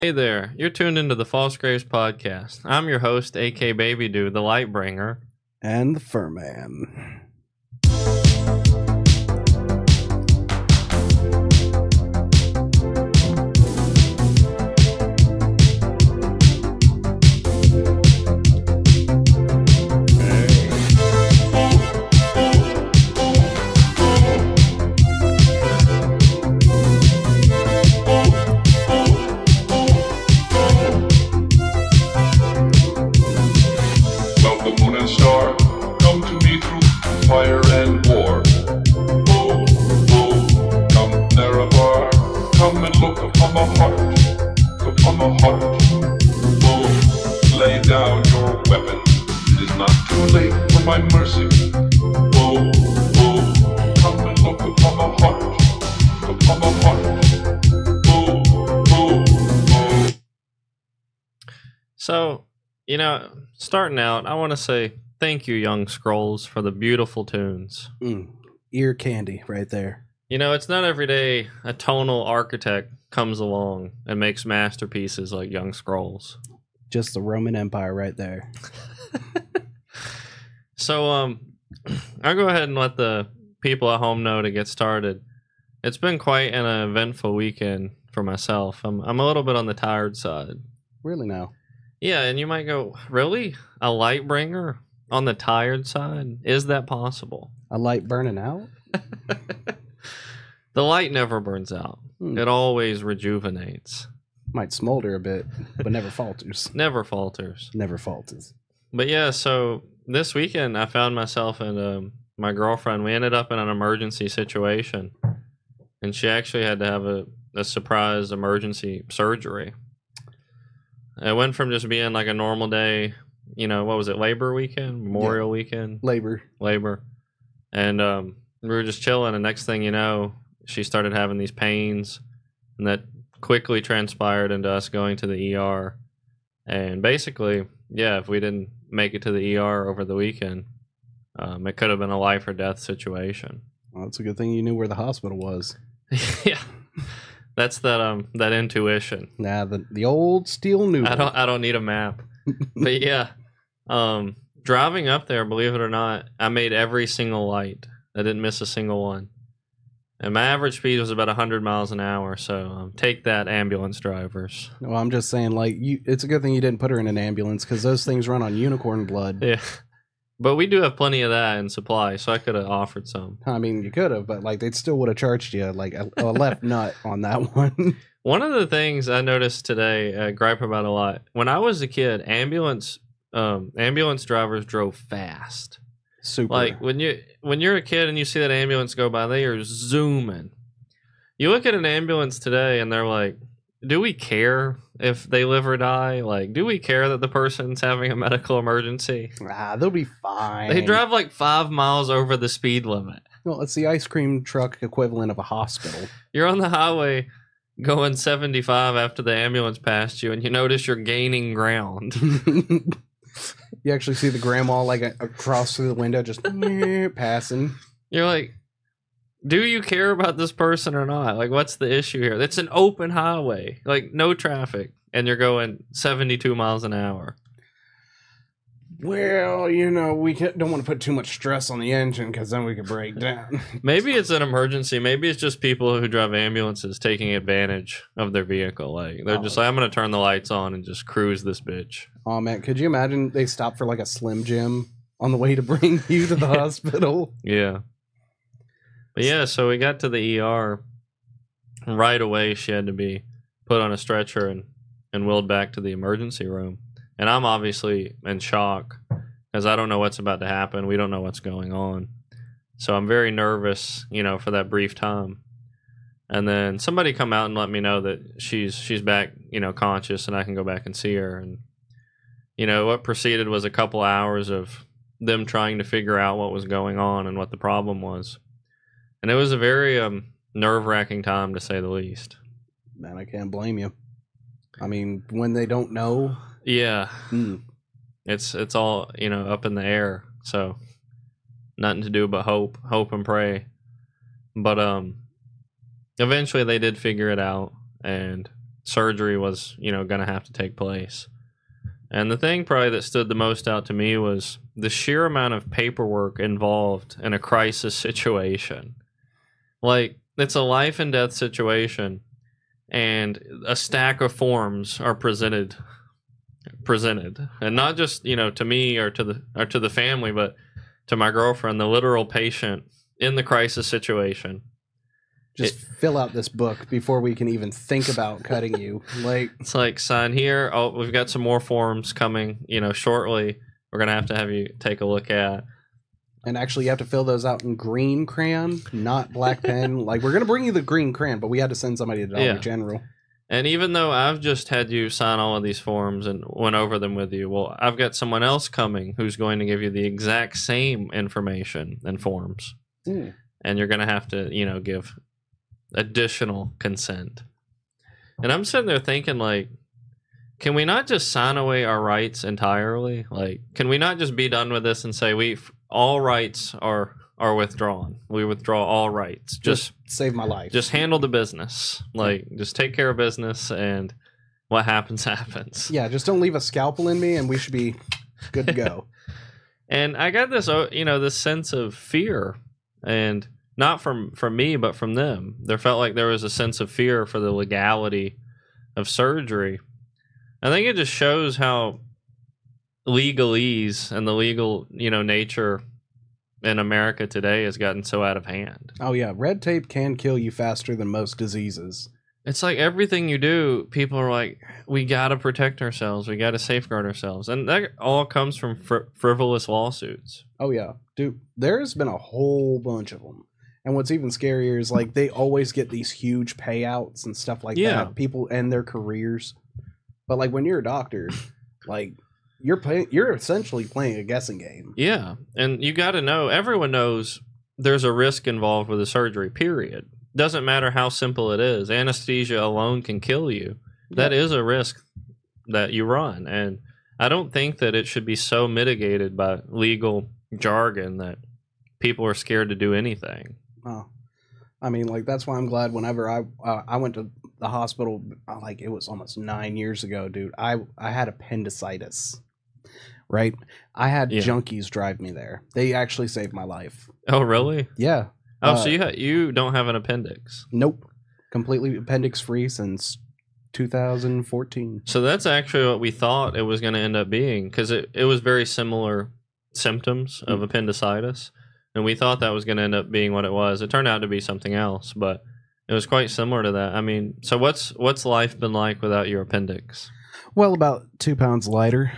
Hey there, you're tuned into the False Graves podcast. I'm your host, AK Baby Dude, the Lightbringer. And the Furman. So, starting out, I want to say thank you, Young Scrolls, for the beautiful tunes. Ear candy right there. It's not every day a tonal architect comes along and makes masterpieces like Young Scrolls. Just the Roman Empire right there. So, I'll go ahead and let the people at home know to get started. It's been quite an eventful weekend for myself. I'm a little bit on the tired side. Really now? Yeah, and you might go, really? A Lightbringer on the tired side? Is that possible? A light burning out? The light never burns out. It always rejuvenates. Might smolder a bit, but never falters. Never falters. Never falters. But yeah, so this weekend I found myself and my girlfriend, we ended up in an emergency situation. And she actually had to have a surprise emergency surgery. It went from just being like a normal day, what was it, Labor weekend? Memorial weekend? Labor. And we were just chilling, and next thing you know, she started having these pains, and that quickly transpired into us going to the ER. And basically, if we didn't make it to the ER over the weekend, it could have been a life or death situation. Well, it's a good thing you knew where the hospital was. Yeah. That's that intuition. Nah, the old steel noodle. I don't need a map. But yeah, driving up there, believe it or not, I made every single light. I didn't miss a single one. And my average speed was about 100 miles an hour. So take that, ambulance drivers. Well, I'm just saying, it's a good thing you didn't put her in an ambulance because those things run on unicorn blood. Yeah. But we do have plenty of that in supply, so I could have offered some. I mean, you could have, but they still would have charged you a left nut on that one. One of the things I noticed today, I gripe about a lot. When I was a kid, ambulance drivers drove fast. Super. Like when you're a kid and you see that ambulance go by, they are zooming. You look at an ambulance today and they're like, do we care if they live or die? Like, do we care that the person's having a medical emergency? They'll be fine. They drive 5 miles over the speed limit. Well, it's the ice cream truck equivalent of a hospital. You're on the highway going 75 after the ambulance passed you, and you notice you're gaining ground. You actually see the grandma across through the window just passing. You're like, do you care about this person or not? What's the issue here? It's an open highway, no traffic, and you're going 72 miles an hour. Well, we don't want to put too much stress on the engine because then we could break down. Maybe it's an emergency. Maybe it's just people who drive ambulances taking advantage of their vehicle. They're just I'm going to turn the lights on and just cruise this bitch. Oh, man. Could you imagine they stop for a Slim Jim on the way to bring you to the hospital? Yeah. But yeah, so we got to the ER. Right away, she had to be put on a stretcher and wheeled back to the emergency room. And I'm obviously in shock because I don't know what's about to happen. We don't know what's going on. So I'm very nervous, for that brief time. And then somebody come out and let me know that she's back, conscious, and I can go back and see her. And, what proceeded was a couple hours of them trying to figure out what was going on and what the problem was. And it was a very nerve-wracking time, to say the least. Man, I can't blame you. I mean, when they don't know. Yeah. It's all, up in the air. So nothing to do but hope and pray. But eventually they did figure it out and surgery was, going to have to take place. And the thing probably that stood the most out to me was the sheer amount of paperwork involved in a crisis situation. Like, it's a life and death situation, and a stack of forms are presented, and not just, to me or to the family, but to my girlfriend, the literal patient in the crisis situation. Just fill out this book before we can even think about cutting you. Like, it's like, sign here. Oh, we've got some more forms coming, shortly. We're going to have you take a look at. And actually, you have to fill those out in green crayon, not black pen. Like, we're going to bring you the green crayon, but we had to send somebody to Dollar General. And even though I've just had you sign all of these forms and went over them with you, well, I've got someone else coming who's going to give you the exact same information and forms. Mm. And you're going to have to, give additional consent. And I'm sitting there thinking, like, can we not just sign away our rights entirely? Like, can we not just be done with this and say all rights are withdrawn? We withdraw all rights. Just save my life. Just handle the business. Like, just take care of business, and what happens happens. Yeah, just don't leave a scalpel in me, and we should be good to go. And I got this, this sense of fear, and not from me, but from them. There felt like there was a sense of fear for the legality of surgery. I think it just shows how legalese and the legal, nature in America today has gotten so out of hand. Oh, yeah. Red tape can kill you faster than most diseases. It's like everything you do, people are like, we got to protect ourselves. We got to safeguard ourselves. And that all comes from frivolous lawsuits. Oh, yeah. Dude, there's been a whole bunch of them. And what's even scarier is, like, they always get these huge payouts and stuff like that. People end their careers. But, like, when you're a doctor, like, you're essentially playing a guessing game. Yeah. And you got to know, everyone knows there's a risk involved with a surgery, period. Doesn't matter how simple it is. Anesthesia alone can kill you. That is a risk that you run. And I don't think that it should be so mitigated by legal jargon that people are scared to do anything. Oh, I mean, like, that's why I'm glad whenever I went to the hospital, like, it was almost 9 years ago, dude. I had appendicitis, right? I had junkies drive me there. They actually saved my life. Oh, really? Yeah. Oh, so you don't have an appendix? Nope. Completely appendix free since 2014. So that's actually what we thought it was going to end up being, because it was very similar symptoms of appendicitis. And we thought that was going to end up being what it was. It turned out to be something else, but it was quite similar to that. I mean, so what's life been like without your appendix? Well, about 2 pounds lighter.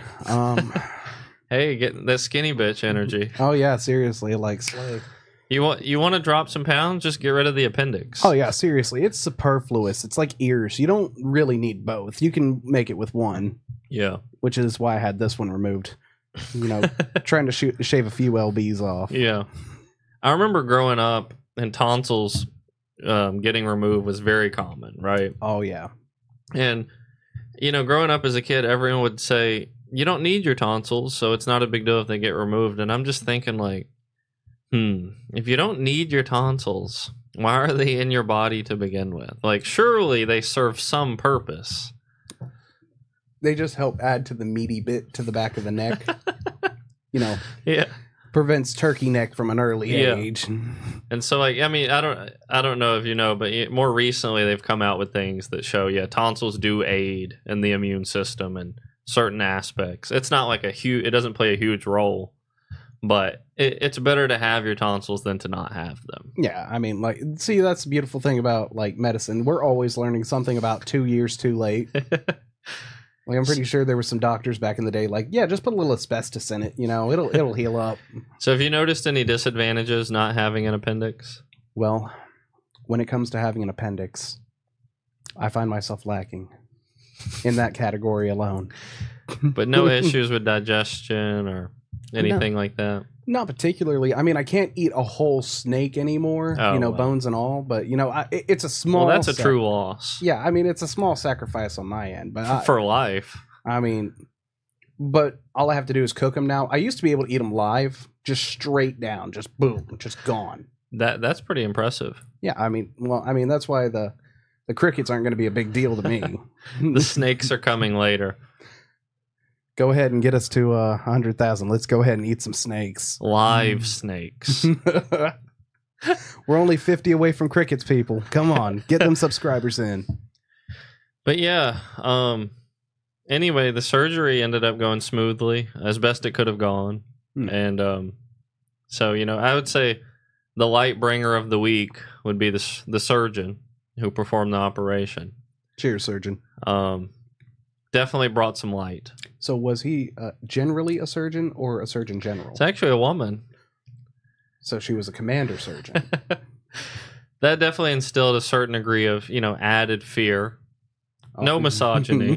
Hey, get that skinny bitch energy. Oh yeah, seriously, like slave. You want to drop some pounds? Just get rid of the appendix. Oh yeah, seriously, it's superfluous. It's like ears. You don't really need both. You can make it with one. Yeah, which is why I had this one removed. Trying to shave a few lbs off. Yeah, I remember growing up and tonsils getting removed was very common, right? Oh yeah. And growing up as a kid, everyone would say you don't need your tonsils, so it's not a big deal if they get removed. And I'm just thinking, like, if you don't need your tonsils, why are they in your body to begin with? Like, surely they serve some purpose. They just help add to the meaty bit to the back of the neck. Yeah. Prevents turkey neck from an early age. And so, like, I mean, I don't know if you know, but more recently they've come out with things that show, tonsils do aid in the immune system and certain aspects. It's not like it doesn't play a huge role, but it's better to have your tonsils than to not have them. Yeah, I mean, like, see, that's the beautiful thing about, like, medicine. We're always learning something about 2 years too late. Like, I'm pretty sure there were some doctors back in the day, like, yeah, just put a little asbestos in it, it'll heal up. So have you noticed any disadvantages not having an appendix? Well, when it comes to having an appendix, I find myself lacking in that category alone. But no issues with digestion or anything like that? Not particularly. I mean, I can't eat a whole snake anymore, bones and all, but, it's a small... Well, that's a true loss. Yeah, I mean, it's a small sacrifice on my end. But for life. I mean, but all I have to do is cook them now. I used to be able to eat them live, just straight down, just boom, just gone. That's pretty impressive. Yeah, I mean, that's why The crickets aren't going to be a big deal to me. The snakes are coming later. Go ahead and get us to 100,000. Let's go ahead and eat some snakes. Live snakes. We're only 50 away from crickets, people. Come on, get them subscribers in. But yeah, anyway, the surgery ended up going smoothly, as best it could have gone. And so, you know, I would say the light bringer of the week would be the surgeon who performed the operation. Cheers, surgeon. Definitely brought some light. So was he generally a surgeon or a surgeon general? It's actually a woman. So she was a commander surgeon. That definitely instilled a certain degree of, you know, added fear. No misogyny.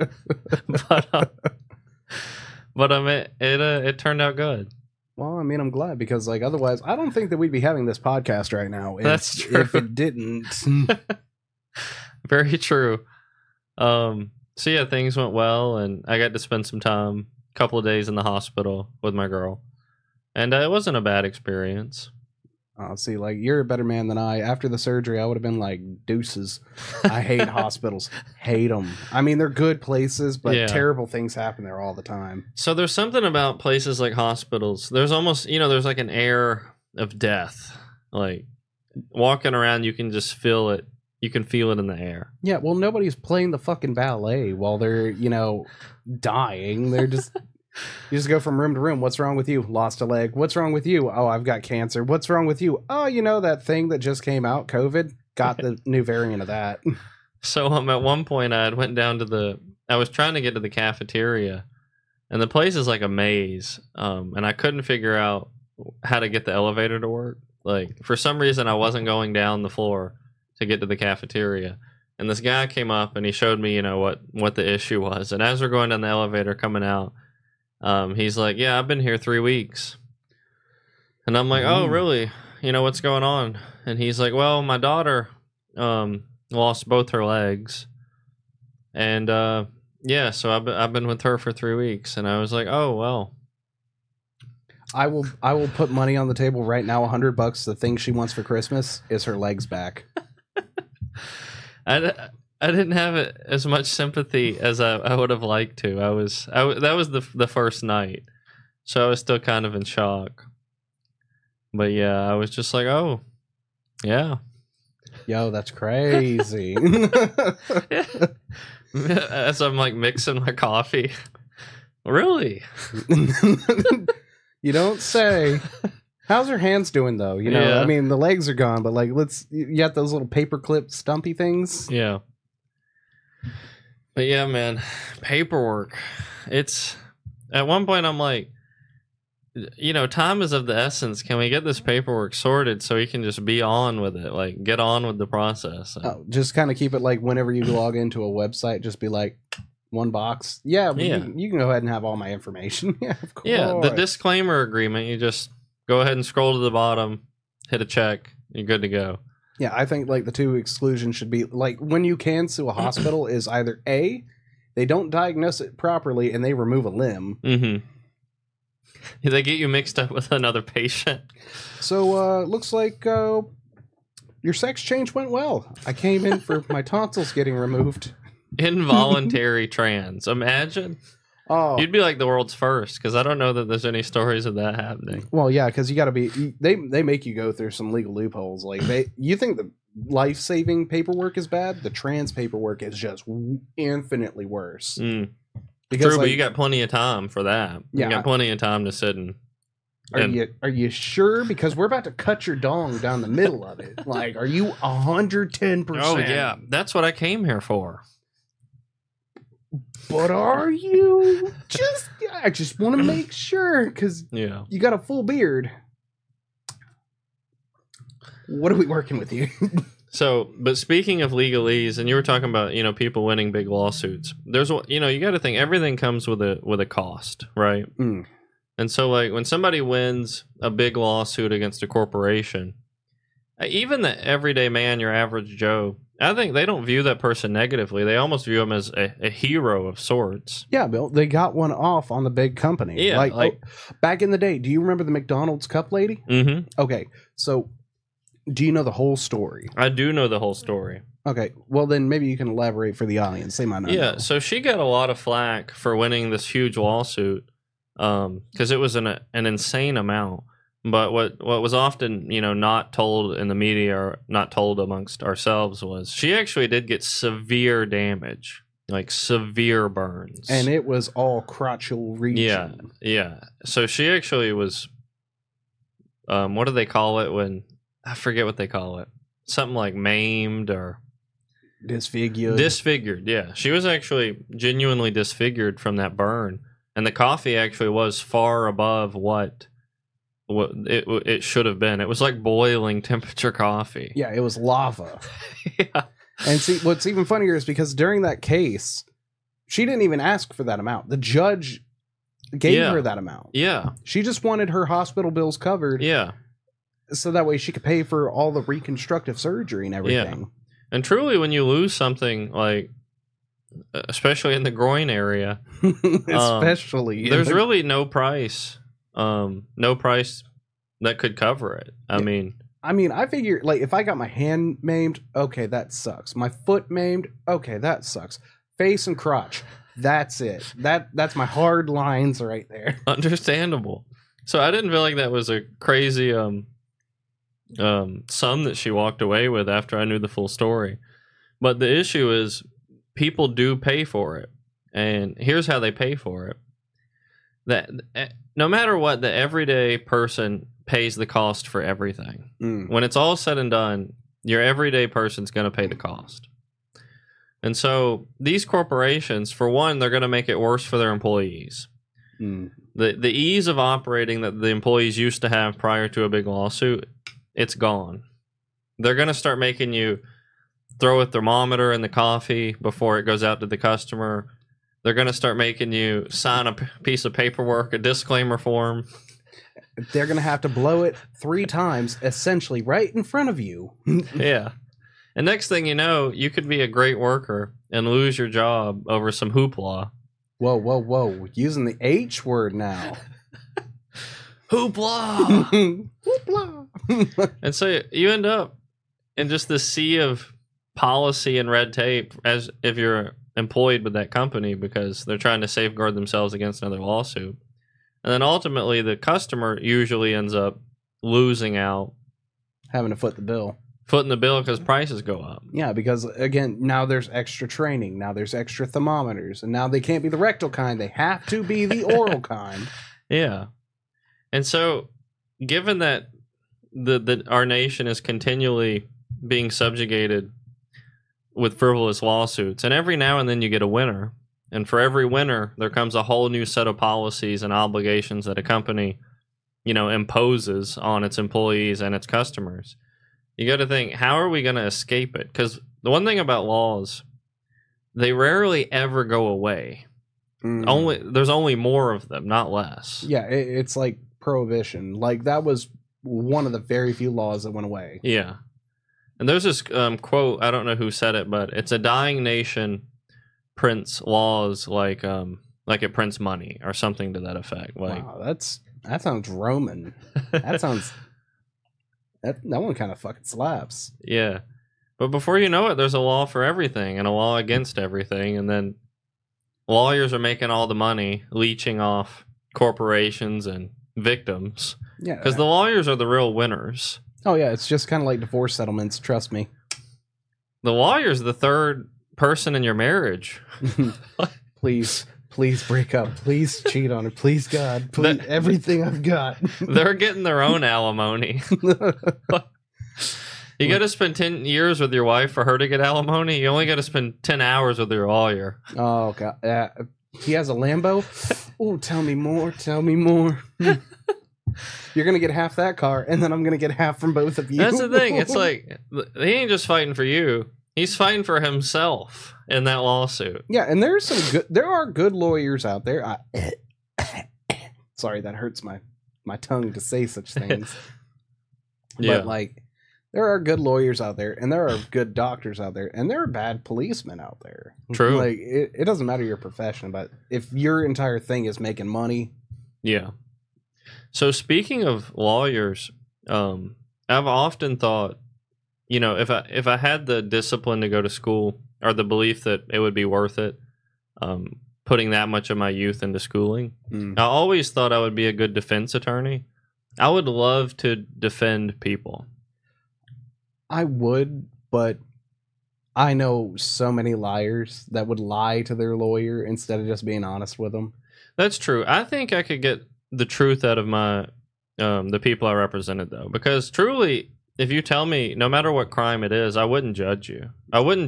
but it turned out good. Well, I mean, I'm glad because, like, otherwise, I don't think that we'd be having this podcast right now. That's true. If it didn't. Very true. So yeah, things went well, and I got to spend some time, a couple of days in the hospital with my girl, and it wasn't a bad experience. See, like, you're a better man than I. After the surgery, I would have been like, deuces. I hate hospitals. Hate them. I mean, they're good places, but terrible things happen there all the time. So there's something about places like hospitals. There's almost, you know, there's like an air of death. Like, walking around, you can just feel it. You can feel it in the air. Yeah, well, nobody's playing the fucking ballet while they're, you know, dying. They're just... You just go from room to room. What's wrong with you? Lost a leg. What's wrong with you? Oh, I've got cancer. What's wrong with you? Oh, you know that thing that just came out, COVID? Got the new variant of that. So at one point I went down to I was trying to get to the cafeteria, and the place is like a maze. And I couldn't figure out how to get the elevator to work. Like, for some reason I wasn't going down the floor to get to the cafeteria. And this guy came up and he showed me, you know, what the issue was. And as we're going down the elevator coming out, he's like, yeah, I've been here 3 weeks. And I'm like, oh, really? You know, what's going on? And he's like, well, my daughter lost both her legs. And yeah, so I've been with her for 3 weeks. And I was like, oh, well. I will put money on the table right now, $100. The thing she wants for Christmas is her legs back. I didn't have as much sympathy as I would have liked to. That was the first night, so I was still kind of in shock. But yeah, I was just like, oh, yeah. Yo, that's crazy. As I'm like mixing my coffee. Really? You don't say. How's her hands doing though? You know, yeah. I mean, the legs are gone, but like, you got those little paperclip stumpy things. Yeah. But yeah, man, paperwork. It's at one point I'm like, you know, time is of the essence. Can we get this paperwork sorted so we can just be on with it? Like, get on with the process. Oh, just kind of keep it like whenever you log into a website, just be like, one box. Yeah. You can go ahead and have all my information. Yeah, of course. Yeah, the disclaimer agreement, you just go ahead and scroll to the bottom, hit a check, you're good to go. Yeah, I think like the two exclusions should be like when you can sue a hospital is either A, they don't diagnose it properly and they remove a limb. Mm-hmm. They get you mixed up with another patient. So looks like your sex change went well. I came in for my tonsils getting removed. Involuntary trans. Imagine. Oh, you'd be like the world's first, because I don't know that there's any stories of that happening. Well, yeah, because you got to be. They make you go through some legal loopholes. Like you think the life-saving paperwork is bad, the trans paperwork is just infinitely worse. Because true, but you got plenty of time for that. Yeah, you got plenty of time to sit and. Are you sure? Because we're about to cut your dong down the middle of it. Like, are you 110%? Oh yeah, that's what I came here for. But are you? I just want to make sure, because you got a full beard. What are we working with you? So, but speaking of legalese, and you were talking about, you know, people winning big lawsuits. There's, you know, you got to think everything comes with a cost, right? Mm. And so, like, when somebody wins a big lawsuit against a corporation, even the everyday man, your average Joe, I think they don't view that person negatively. They almost view him as a hero of sorts. Yeah, Bill, they got one off on the big company. Yeah, like back in the day, do you remember the McDonald's cup lady? Mm-hmm. Okay, so do you know the whole story? I do know the whole story. Okay, well then maybe you can elaborate for the audience. They might not know. So she got a lot of flack for winning this huge lawsuit because it was an insane amount. But what was often, not told in the media or not told amongst ourselves was she actually did get severe damage, like severe burns. And it was all crotchal region. Yeah. So she actually was, what do they call it when, I forget what they call it. Something like maimed or... Disfigured, yeah. She was actually genuinely disfigured from that burn. And the coffee actually was far above what it should have been. It was like boiling temperature coffee. Yeah, it was lava. Yeah. And see, what's even funnier is because during that case, she didn't even ask for that amount. The judge gave her that amount. Yeah. She just wanted her hospital bills covered. Yeah. So that way she could pay for all the reconstructive surgery and everything. Yeah. And truly, when you lose something, like, especially in the groin area, there's really no price that could cover it. I mean, I figure, like, if I got my hand maimed, okay, that sucks. My foot maimed, okay, that sucks. Face and crotch, that's it. That's my hard lines right there. Understandable. So I didn't feel like that was a crazy sum that she walked away with after I knew the full story. But the issue is people do pay for it. And here's how they pay for it. That no matter what, the everyday person pays the cost for everything. When it's all said and done, your everyday person's going to pay the cost. And so these corporations, for one, they're going to make it worse for their employees. The ease of operating that the employees used to have prior to a big lawsuit, it's gone. They're going to start making you throw a thermometer in the coffee before it goes out to the customer. They're going to start making you sign a piece of paperwork, a disclaimer form. They're going to have to blow it 3 times, essentially right in front of you. Yeah. And next thing you know, you could be a great worker and lose your job over some hoopla. Whoa. Using the H word now. Hoopla! Hoopla! And so you end up in just this sea of policy and red tape as if you're employed with that company because they're trying to safeguard themselves against another lawsuit. And then ultimately the customer usually ends up losing out. Having to foot the bill. Footing the bill because prices go up. Yeah, because again, now there's extra training. Now there's extra thermometers. And now they can't be the rectal kind. They have to be the oral kind. Yeah. And so given that our nation is continually being subjugated with frivolous lawsuits, and every now and then you get a winner, and for every winner there comes a whole new set of policies and obligations that a company, imposes on its employees and its customers. You got to think, how are we going to escape it? Because the one thing about laws, they rarely ever go away. There's only more of them, not less. Yeah, it's like prohibition. Like that was one of the very few laws that went away. Yeah. And there's this quote, I don't know who said it, but it's a dying nation prints laws like it prints money or something to that effect. Like, wow, that sounds Roman. That sounds that one kind of fucking slaps. Yeah. But before you know it, there's a law for everything and a law against everything, and then lawyers are making all the money leeching off corporations and victims. Yeah. Because the lawyers are the real winners. Oh, yeah. It's just kind of like divorce settlements. Trust me. The lawyer's the third person in your marriage. Please break up. Please cheat on her. Please, God. Please, everything I've got. They're getting their own alimony. You got to spend 10 years with your wife for her to get alimony. You only got to spend 10 hours with your lawyer. Oh, God. He has a Lambo? Oh, tell me more. Tell me more. You're going to get half that car, and then I'm going to get half from both of you. That's the thing. It's like, he ain't just fighting for you. He's fighting for himself in that lawsuit. Yeah, and there are good lawyers out there. Sorry, that hurts my tongue to say such things. Yeah. But, like, there are good lawyers out there, and there are good doctors out there, and there are bad policemen out there. True. Like, it doesn't matter your profession, but if your entire thing is making money. Yeah. So speaking of lawyers, I've often thought if I had the discipline to go to school, or the belief that it would be worth it, putting that much of my youth into schooling, I always thought I would be a good defense attorney. I would love to defend people. I would, but I know so many liars that would lie to their lawyer instead of just being honest with them. That's true. I think I could get the truth out of my the people I represented, though, because truly, if you tell me no matter what crime it is, I wouldn't judge you. I would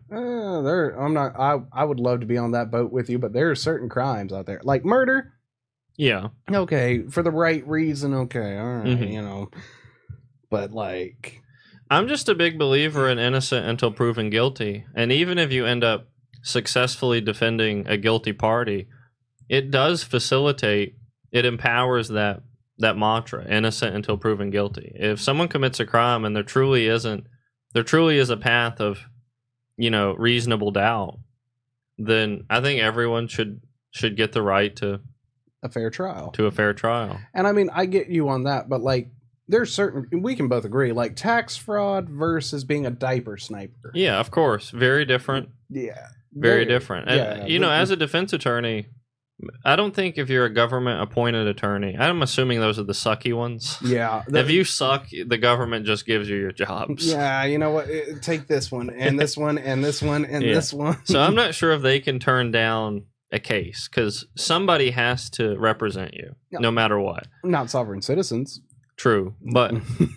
love to be on that boat with you, but there are certain crimes out there, like murder. Yeah. Okay, for the right reason. Okay, all right, But like, I'm just a big believer in innocent until proven guilty, and even if you end up successfully defending a guilty party, it does facilitate. It empowers that mantra, innocent until proven guilty. If someone commits a crime and there truly is a path of, reasonable doubt, then I think everyone should get the right to a fair trial. And I mean, I get you on that, but like, there's certain, we can both agree, like tax fraud versus being a diaper sniper. Yeah, of course. Very different. Yeah. Very different. And, as a defense attorney, I don't think if you're a government appointed attorney, I'm assuming those are the sucky ones. Yeah. If you suck, the government just gives you your jobs. Yeah, you know what? Take this one, and this one, and this one, and this one. So I'm not sure if they can turn down a case, because somebody has to represent you, no matter what. Not sovereign citizens. True, but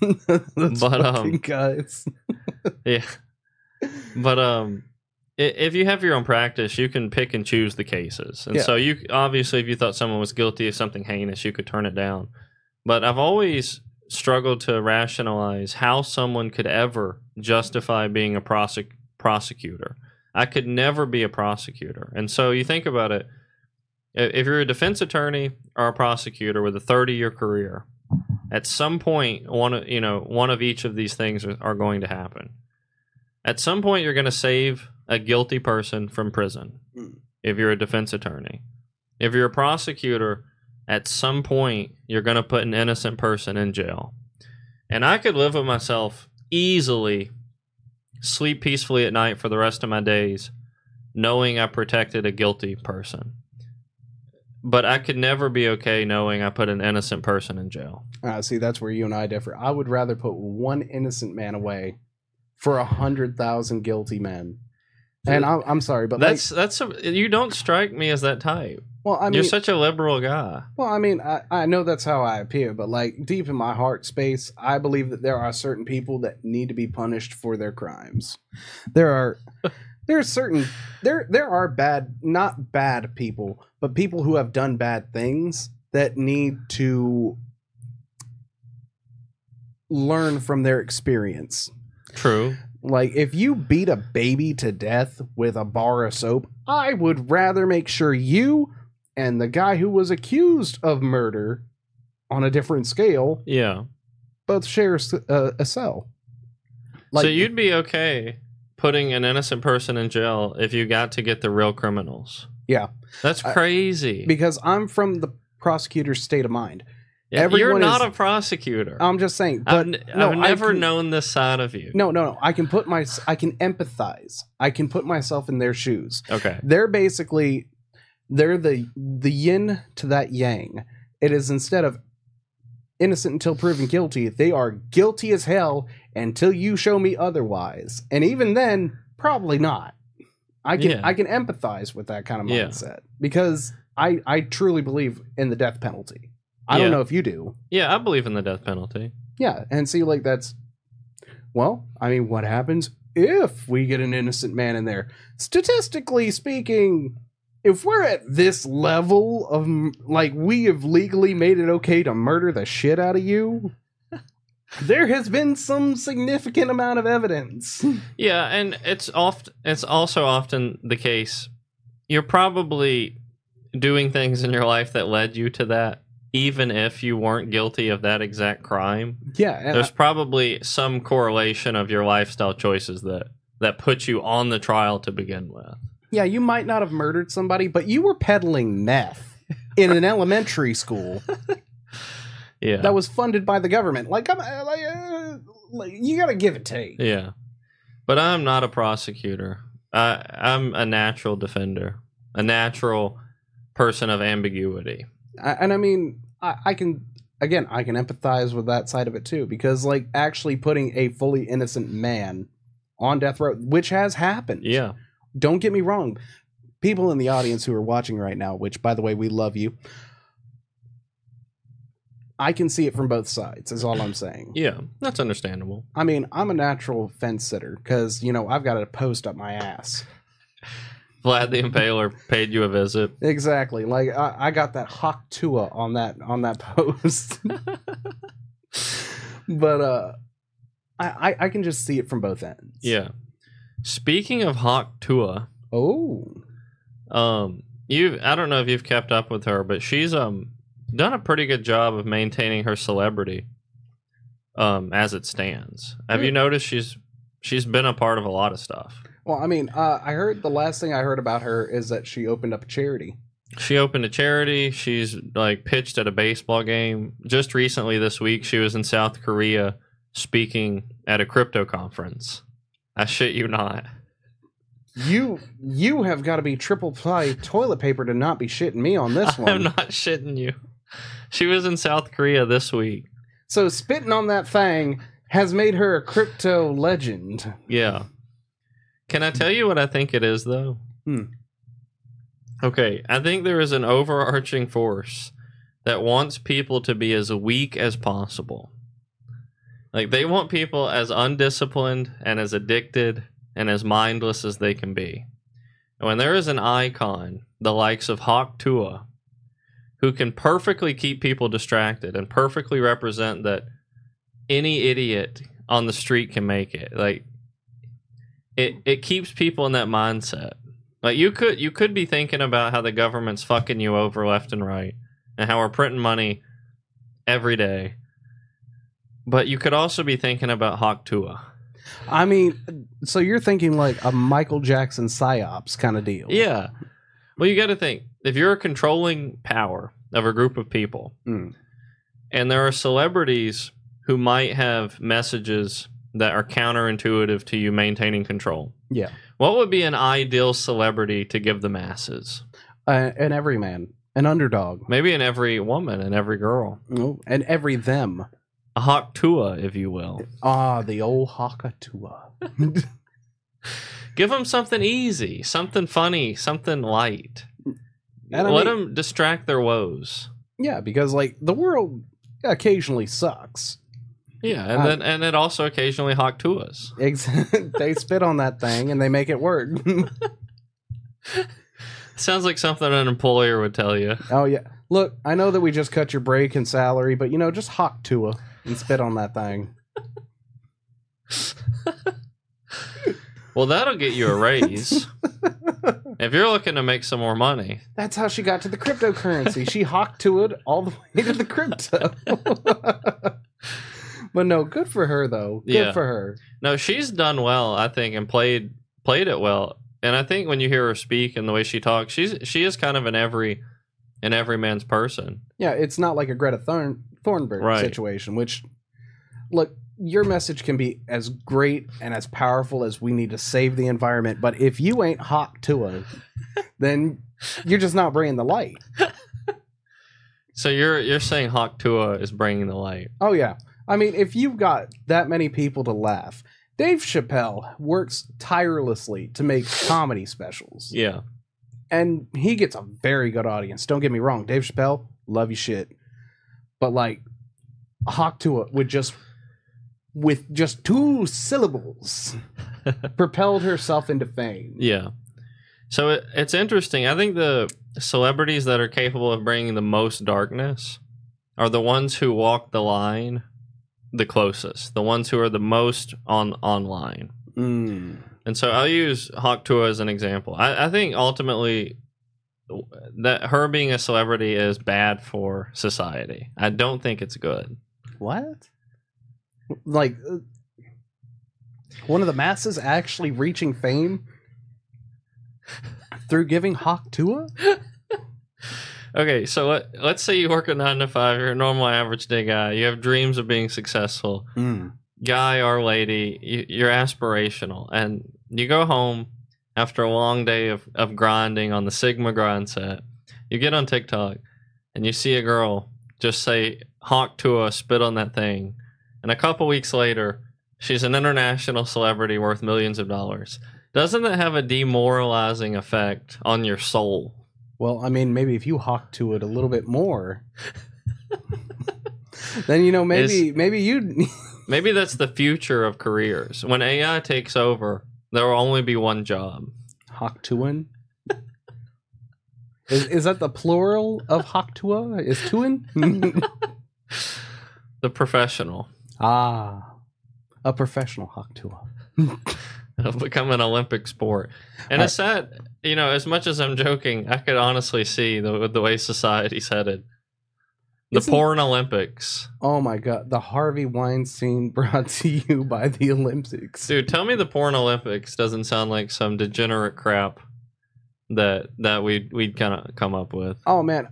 guys. Yeah. But if you have your own practice, you can pick and choose the cases. And so you obviously, if you thought someone was guilty of something heinous, you could turn it down. But I've always struggled to rationalize how someone could ever justify being a prosecutor. I could never be a prosecutor. And so you think about it, if you're a defense attorney or a prosecutor with a 30-year career, at some point, one of each of these things are going to happen. At some point, you're going to save a guilty person from prison if you're a defense attorney. If you're a prosecutor, at some point, you're going to put an innocent person in jail. And I could live with myself easily, sleep peacefully at night for the rest of my days, knowing I protected a guilty person. But I could never be okay knowing I put an innocent person in jail. See, that's where you and I differ. I would rather put one innocent man away for 100,000 guilty men. And I'm sorry, but you don't strike me as that type. Well, I mean, you're such a liberal guy. Well, I mean, I know that's how I appear, but like deep in my heart space, I believe that there are certain people that need to be punished for their crimes. There are bad, not bad people, but people who have done bad things that need to learn from their experience. True. Like, if you beat a baby to death with a bar of soap, I would rather make sure you and the guy who was accused of murder on a different scale, both share a cell. Like, so you'd be okay putting an innocent person in jail if you got to get the real criminals. Yeah. That's crazy. Because I'm from the prosecutor's state of mind. Yeah, you're not a prosecutor. I'm just saying. But I've never known this side of you. No. I can empathize. I can put myself in their shoes. Okay. They're the yin to that yang. It is, instead of innocent until proven guilty, they are guilty as hell until you show me otherwise. And even then, probably not. I can empathize with that kind of mindset because I truly believe in the death penalty. I don't know if you do. Yeah, I believe in the death penalty. Yeah, and see, like, that's... Well, I mean, what happens if we get an innocent man in there? Statistically speaking, if we're at this level of, like, we have legally made it okay to murder the shit out of you, there has been some significant amount of evidence. Yeah, and it's also often the case, you're probably doing things in your life that led you to that. Even if you weren't guilty of that exact crime, there's probably some correlation of your lifestyle choices that put you on the trial to begin with. Yeah, you might not have murdered somebody, but you were peddling meth in an elementary school. Yeah, that was funded by the government. Like you got to give and take. Yeah. But I'm not a prosecutor. I'm a natural defender, a natural person of ambiguity. And I mean, I can empathize with that side of it too, because like actually putting a fully innocent man on death row, which has happened. Yeah. Don't get me wrong. People in the audience who are watching right now, which by the way, we love you. I can see it from both sides, is all I'm saying. Yeah, that's understandable. I mean, I'm a natural fence sitter because, you know, I've got a post up my ass. Vlad the Impaler paid you a visit. Exactly. Like, I got that Hawk Tua on that post. But I can just see it from both ends. Yeah. Speaking of Hawk Tua. Oh. I don't know if you've kept up with her, but she's done a pretty good job of maintaining her celebrity as it stands. Have you noticed she's been a part of a lot of stuff? Well, I mean, I heard the last thing I heard about her is that she opened up a charity. She opened a charity. She's like pitched at a baseball game. Just recently this week, she was in South Korea speaking at a crypto conference. I shit you not. You have got to be triple ply toilet paper to not be shitting me on this one. I'm not shitting you. She was in South Korea this week. So spitting on that thing has made her a crypto legend. Yeah. Can I tell you what I think it is, though? Okay, I think there is an overarching force that wants people to be as weak as possible. Like, they want people as undisciplined and as addicted and as mindless as they can be. And when there is an icon, the likes of Hawk Tua, who can perfectly keep people distracted and perfectly represent that any idiot on the street can make it. Like, it keeps people in that mindset. Like, you could be thinking about how the government's fucking you over left and right and how we're printing money every day. But you could also be thinking about Hawk Tua. I mean, so you're thinking like a Michael Jackson psyops kind of deal. Yeah. Well, you got to think, if you're a controlling power of a group of people, and there are celebrities who might have messages that are counterintuitive to you maintaining control. Yeah. What would be an ideal celebrity to give the masses? An everyman, an underdog. Maybe an every woman and every girl. Oh, and every them. A Hawk Tua, if you will. Ah, the old Hawk Tua. Give them something easy, something funny, something light. And let them distract their woes. Yeah, because like the world occasionally sucks. Yeah, and it also occasionally Hawk Tuas. They spit on that thing and they make it work. Sounds like something an employer would tell you. Oh yeah. Look, I know that we just cut your break and salary, but you know, just Hawk Tua and spit on that thing. Well, that'll get you a raise. If you're looking to make some more money. That's how she got to the cryptocurrency. She Hawk Tua'd all the way to the crypto. But no, good for her though. Good for her. No, she's done well, I think, and played it well. And I think when you hear her speak and the way she talks, she is kind of an every man's person. Yeah, it's not like a Greta Thunberg situation, which, look, your message can be as great and as powerful as we need to save the environment, but if you ain't Hawk Tua, then you're just not bringing the light. So you're saying Hawk Tua is bringing the light? Oh yeah. I mean, if you've got that many people to laugh, Dave Chappelle works tirelessly to make comedy specials. Yeah. And he gets a very good audience. Don't get me wrong. Dave Chappelle, love you shit. But like, Hawk Tua with just 2 syllables propelled herself into fame. Yeah. So it's interesting. I think the celebrities that are capable of bringing the most darkness are the ones who walk the line the closest, the ones who are the most online. And so I'll use Hawk Tua as an example. I think ultimately that her being a celebrity is bad for society. I don't think it's good. What? Like, one of the masses actually reaching fame through giving Hawk Tua? Okay, so let's say you work a 9 to 5. You're a normal average day guy. You have dreams of being successful. guy or lady, you're aspirational, and you go home after a long day of grinding on the Sigma grind set. You get on TikTok and you see a girl just say "Hawk Tuah," spit on that thing, and a couple weeks later, she's an international celebrity worth millions of dollars. Doesn't it have a demoralizing effect on your soul? Well, I mean, maybe if you hawk to it a little bit more, then maybe you'd. Maybe that's the future of careers. When AI takes over, there will only be one job. Hawk Tuin? Is that the plural of Hawk Tuah? Is Tuin? The professional. Ah, a professional Hawk Tuah. It'll become an Olympic sport. And it's sad, as much as I'm joking, I could honestly see the way society's headed. The porn Olympics. Oh my God. The Harvey Weinstein brought to you by the Olympics. Dude, tell me the porn Olympics doesn't sound like some degenerate crap that we'd kind of come up with. Oh man.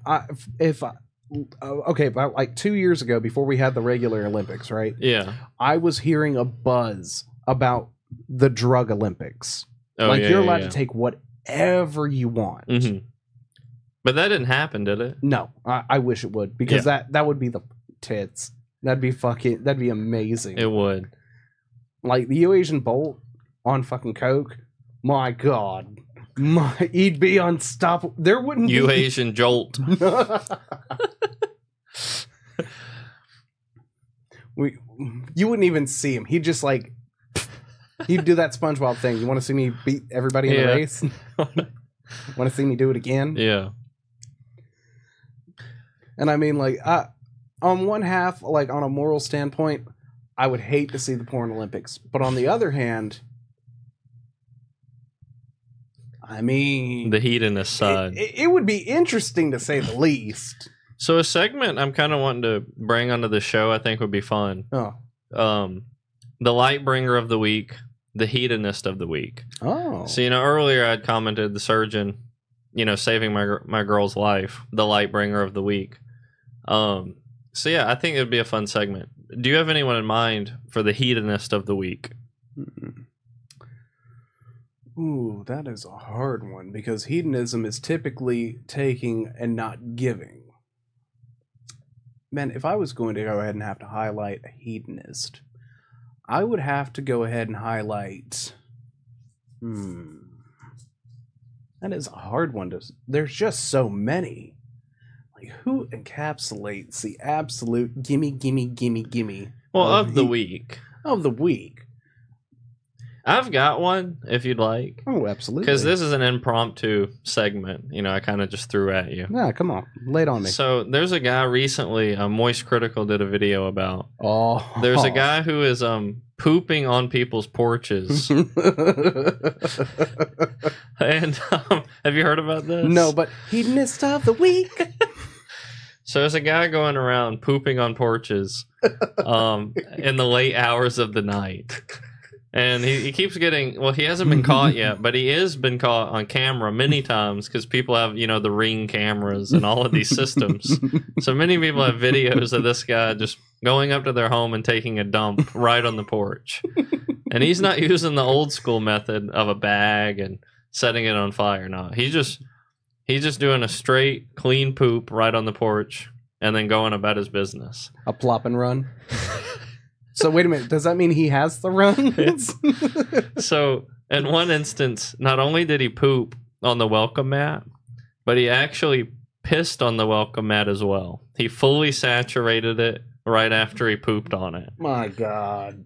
Okay, about like 2 years ago, before we had the regular Olympics, right? Yeah. I was hearing a buzz about the drug Olympics. Oh, you're allowed to take whatever you want. Mm-hmm. But that didn't happen, did it? No, I wish it would, because that would be the tits. That'd be amazing. It would. Like the Uasian Bolt on fucking coke. My God, he'd be unstoppable. There wouldn't be Uasian Jolt. You wouldn't even see him. He'd just he'd do that SpongeBob thing. You want to see me beat everybody in the race? Want to see me do it again? Yeah. And I mean, on one half, on a moral standpoint, I would hate to see the porn Olympics. But on the other hand, I mean, the hedonist side. It would be interesting to say the least. So a segment I'm kind of wanting to bring onto the show, I think would be fun. Oh. The light bringer of the week, the hedonist of the week. Oh. So, earlier I'd commented the surgeon, saving my girl's life, the light bringer of the week. So yeah, I think it'd be a fun segment. Do you have anyone in mind for the hedonist of the week? Ooh, that is a hard one, because hedonism is typically taking and not giving. Man, if I was going to go ahead and have to highlight a hedonist, I would have to go ahead and highlight... That is a hard one. There's just so many. Who encapsulates the absolute gimme, gimme, gimme, gimme? Well, of the week. Of the week. I've got one, if you'd like. Oh, absolutely. Because this is an impromptu segment. I kind of just threw at you. Yeah, come on. Lay it on me. So, there's a guy recently, Moist Critical did a video about. Oh. There's a guy who is pooping on people's porches. And have you heard about this? No, but hedonist of the week. So there's a guy going around pooping on porches in the late hours of the night. And he keeps getting, he hasn't been caught yet, but he has been caught on camera many times because people have, the Ring cameras and all of these systems. So many people have videos of this guy just going up to their home and taking a dump right on the porch. And he's not using the old school method of a bag and setting it on fire. No, he's just doing a straight, clean poop right on the porch and then going about his business. A plop and run. So wait a minute, does that mean he has the runs? So in one instance, not only did he poop on the welcome mat, but he actually pissed on the welcome mat as well. He fully saturated it right after he pooped on it. My God.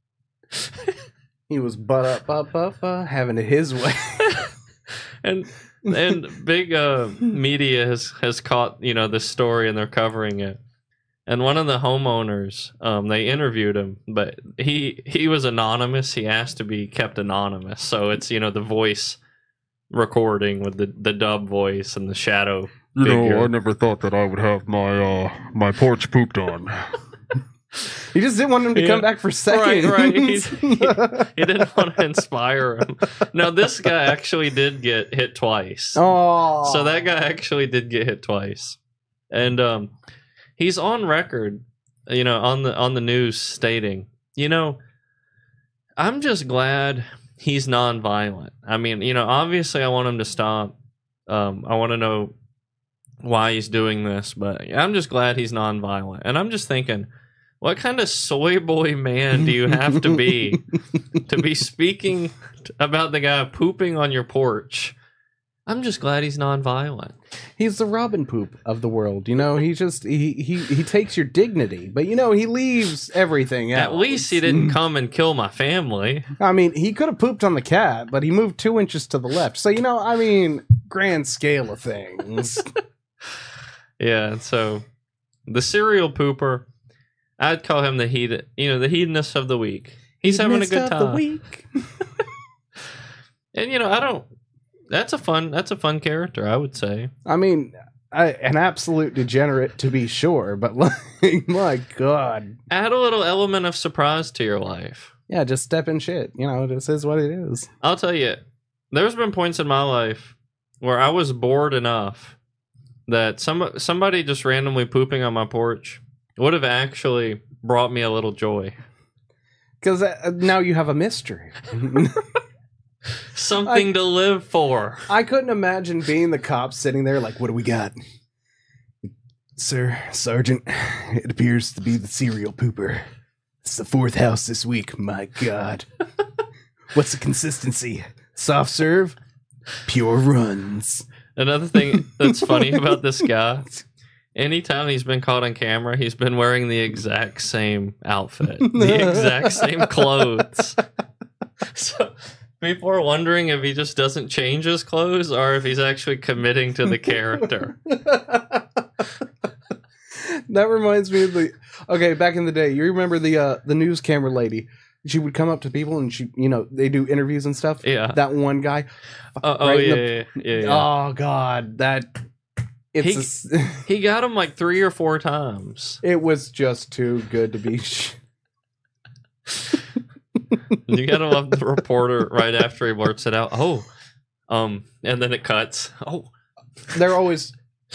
He was butt up, having it his way. And big media has caught this story and they're covering it. And one of the homeowners, they interviewed him, but he was anonymous. He asked to be kept anonymous. So it's, the voice recording with the dub voice and the shadow figure. I never thought that I would have my porch pooped on. You just didn't want him to come back for seconds. Right. He didn't want to inspire him. No, this guy actually did get hit twice. Oh. So that guy actually did get hit twice. And he's on record, on the news stating you know, I'm just glad he's nonviolent. I mean, you know, obviously I want him to stop. I want to know why he's doing this, but I'm just glad he's nonviolent. And I'm just thinking, what kind of soy boy man do you have to be speaking about the guy pooping on your porch? I'm just glad he's nonviolent. He's the Robin Poop of the world, you know. He just he takes your dignity, but you know he leaves everything else. At least he didn't come and kill my family. I mean, he could have pooped on the cat, but he moved 2 inches to the left. So you know, I mean, grand scale of things. Yeah. So the serial pooper, I'd call him the hedonist of the week. He's having a good time. The week. And you know, that's a fun character, I would say. I mean, an absolute degenerate to be sure, but like, my God. Add a little element of surprise to your life. Yeah, just step in shit. You know, this is what it is. I'll tell you, there's been points in my life where I was bored enough that somebody just randomly pooping on my porch would have actually brought me a little joy. Because now you have a mystery. Something to live for. I couldn't imagine being the cop sitting there like, what do we got? Sir, Sergeant, it appears to be the serial pooper. It's the 4th house this week, my God. What's the consistency? Soft serve? Pure runs. Another thing that's funny about this guy, anytime he's been caught on camera, he's been wearing the exact same outfit. The exact same clothes. So people are wondering if he just doesn't change his clothes or if he's actually committing to the character. That reminds me of back in the day, you remember the news camera lady? She would come up to people and they do interviews and stuff. Yeah. That one guy. Yeah. Oh God, he got him like 3 or 4 times. It was just too good to be. You gotta love the reporter right after he blurts it out. And then it cuts. They're always.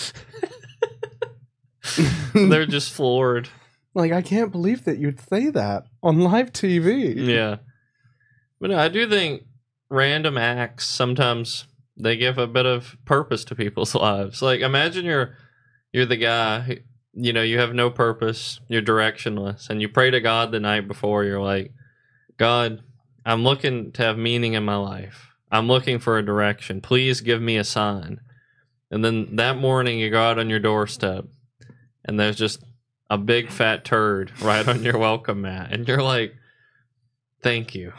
They're just floored. Like, I can't believe that you'd say that on live TV. Yeah. But no, I do think random acts, sometimes they give a bit of purpose to people's lives. Like, imagine you're the guy, who, you have no purpose, you're directionless, and you pray to God the night before, you're like, God, I'm looking to have meaning in my life. I'm looking for a direction. Please give me a sign. And then that morning you go out on your doorstep, and there's just a big fat turd right on your welcome mat, and you're like, thank you.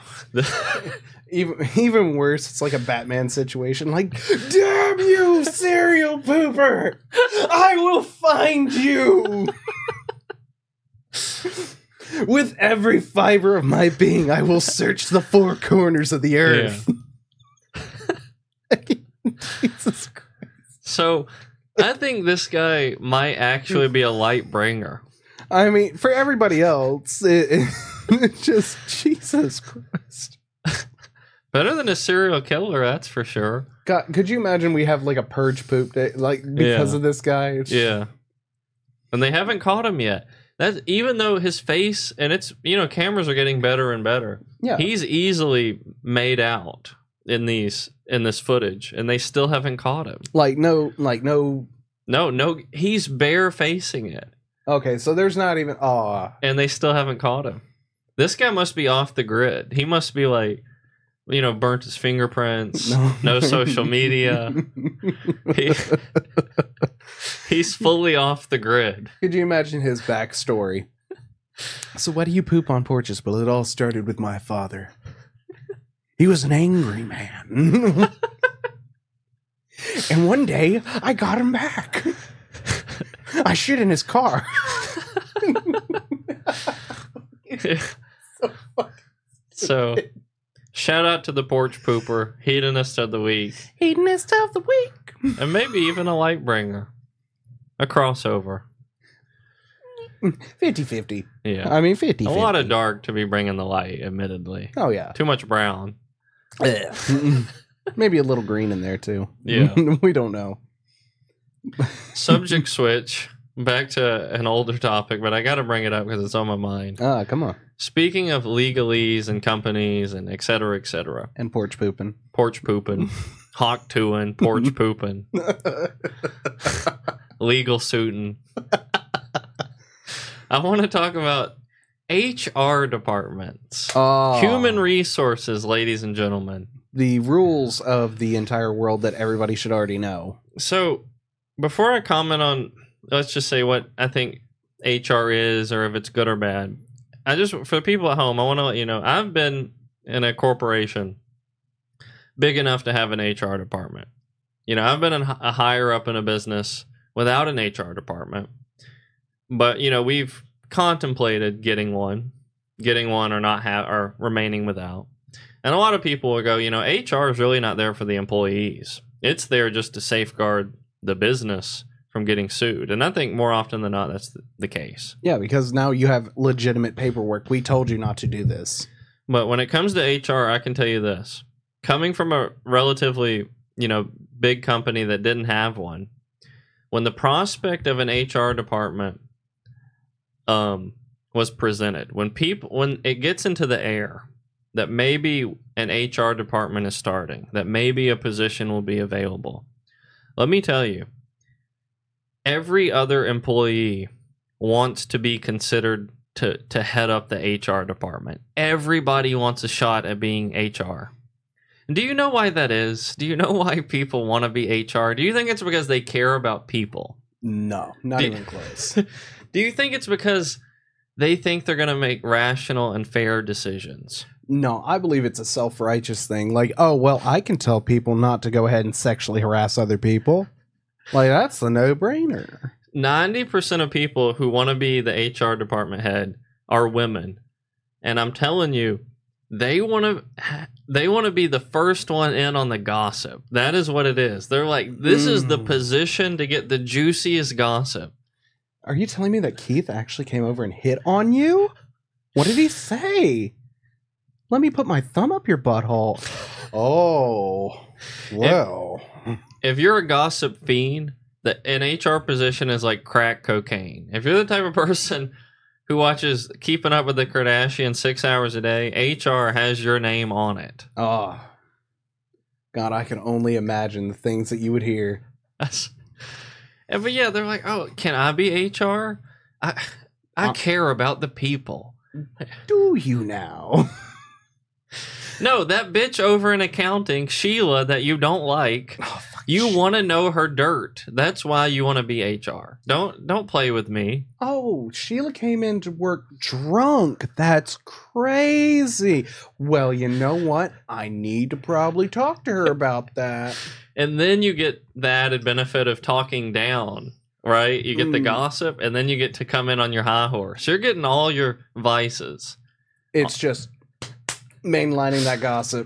Even worse, it's like a Batman situation. Like, damn you, serial pooper! I will find you! With every fiber of my being, I will search the 4 corners of the earth. Yeah. Jesus Christ. So, I think this guy might actually be a light bringer. I mean, for everybody else, it's just Jesus Christ. Better than a serial killer, that's for sure. God, could you imagine we have like a purge poop day, like because of this guy? Yeah. And they haven't caught him yet. That's even though his face and it's cameras are getting better and better. Yeah. He's easily made out in this footage, and they still haven't caught him. No, he's bare facing it. Okay, so there's not even and they still haven't caught him. This guy must be off the grid. He must be like, burnt his fingerprints, no social media. He's fully off the grid. Could you imagine his backstory? So why do you poop on porches? Well, it all started with my father. He was an angry man. And one day, I got him back. I shit in his car. So, shout out to the porch pooper, hedonist of the week. Hedonist of the week. And maybe even a light bringer. A crossover. 50-50. Yeah. I mean, 50-50. A lot of dark to be bringing the light, admittedly. Oh, yeah. Too much brown. Maybe a little green in there, too. Yeah. We don't know. Subject switch. Back to an older topic, but I got to bring it up because it's on my mind. Come on. speaking of legalese and companies and et cetera, And porch pooping. porch pooping, hawk tooing, porch pooping, legal suiting. I want to talk about HR departments. Human resources, ladies and gentlemen. The rules of the entire world that everybody should already know. So, before I comment on, let's just say what I think HR is or if it's good or bad, for the people at home, I want to let you know, I've been in a corporation big enough to have an HR department. I've been a higher up in a business without an HR department. But, we've contemplated getting one or remaining without. And a lot of people will go, HR is really not there for the employees. It's there just to safeguard the business from getting sued. And I think more often than not, that's the case. Yeah, because now you have legitimate paperwork. We told you not to do this. But when it comes to HR, I can tell you this. Coming from a relatively, big company that didn't have one, when the prospect of an HR department was presented, when it gets into the air that maybe an HR department is starting, that maybe a position will be available, let me tell you, every other employee wants to be considered to head up the HR department. Everybody wants a shot at being HR. Do you know why that is? Do you know why people want to be HR? Do you think it's because they care about people? No, not even close. Do you think it's because they think they're going to make rational and fair decisions? No, I believe it's a self-righteous thing. Like, oh, well, I can tell people not to go ahead and sexually harass other people. Like, that's the no-brainer. 90% of people who want to be the HR department head are women. And I'm telling you, they want to be the first one in on the gossip. That is what it is. They're like, this is the position to get the juiciest gossip. Are you telling me that Keith actually came over and hit on you? What did he say? Let me put my thumb up your butthole. Oh, well. If you're a gossip fiend, an HR position is like crack cocaine. If you're the type of person who watches Keeping Up with the Kardashians 6 hours a day, HR has your name on it. Oh, God, I can only imagine the things that you would hear. But yeah, they're like, oh, can I be HR? I care about the people. Do you now? No, that bitch over in accounting, Sheila, that you don't like, you want to know her dirt. That's why you want to be HR. Don't play with me. Oh, Sheila came in to work drunk. That's crazy. Well, you know what? I need to probably talk to her about that. And then you get the added benefit of talking down, right? You get the gossip, and then you get to come in on your high horse. You're getting all your vices. It's just mainlining that gossip.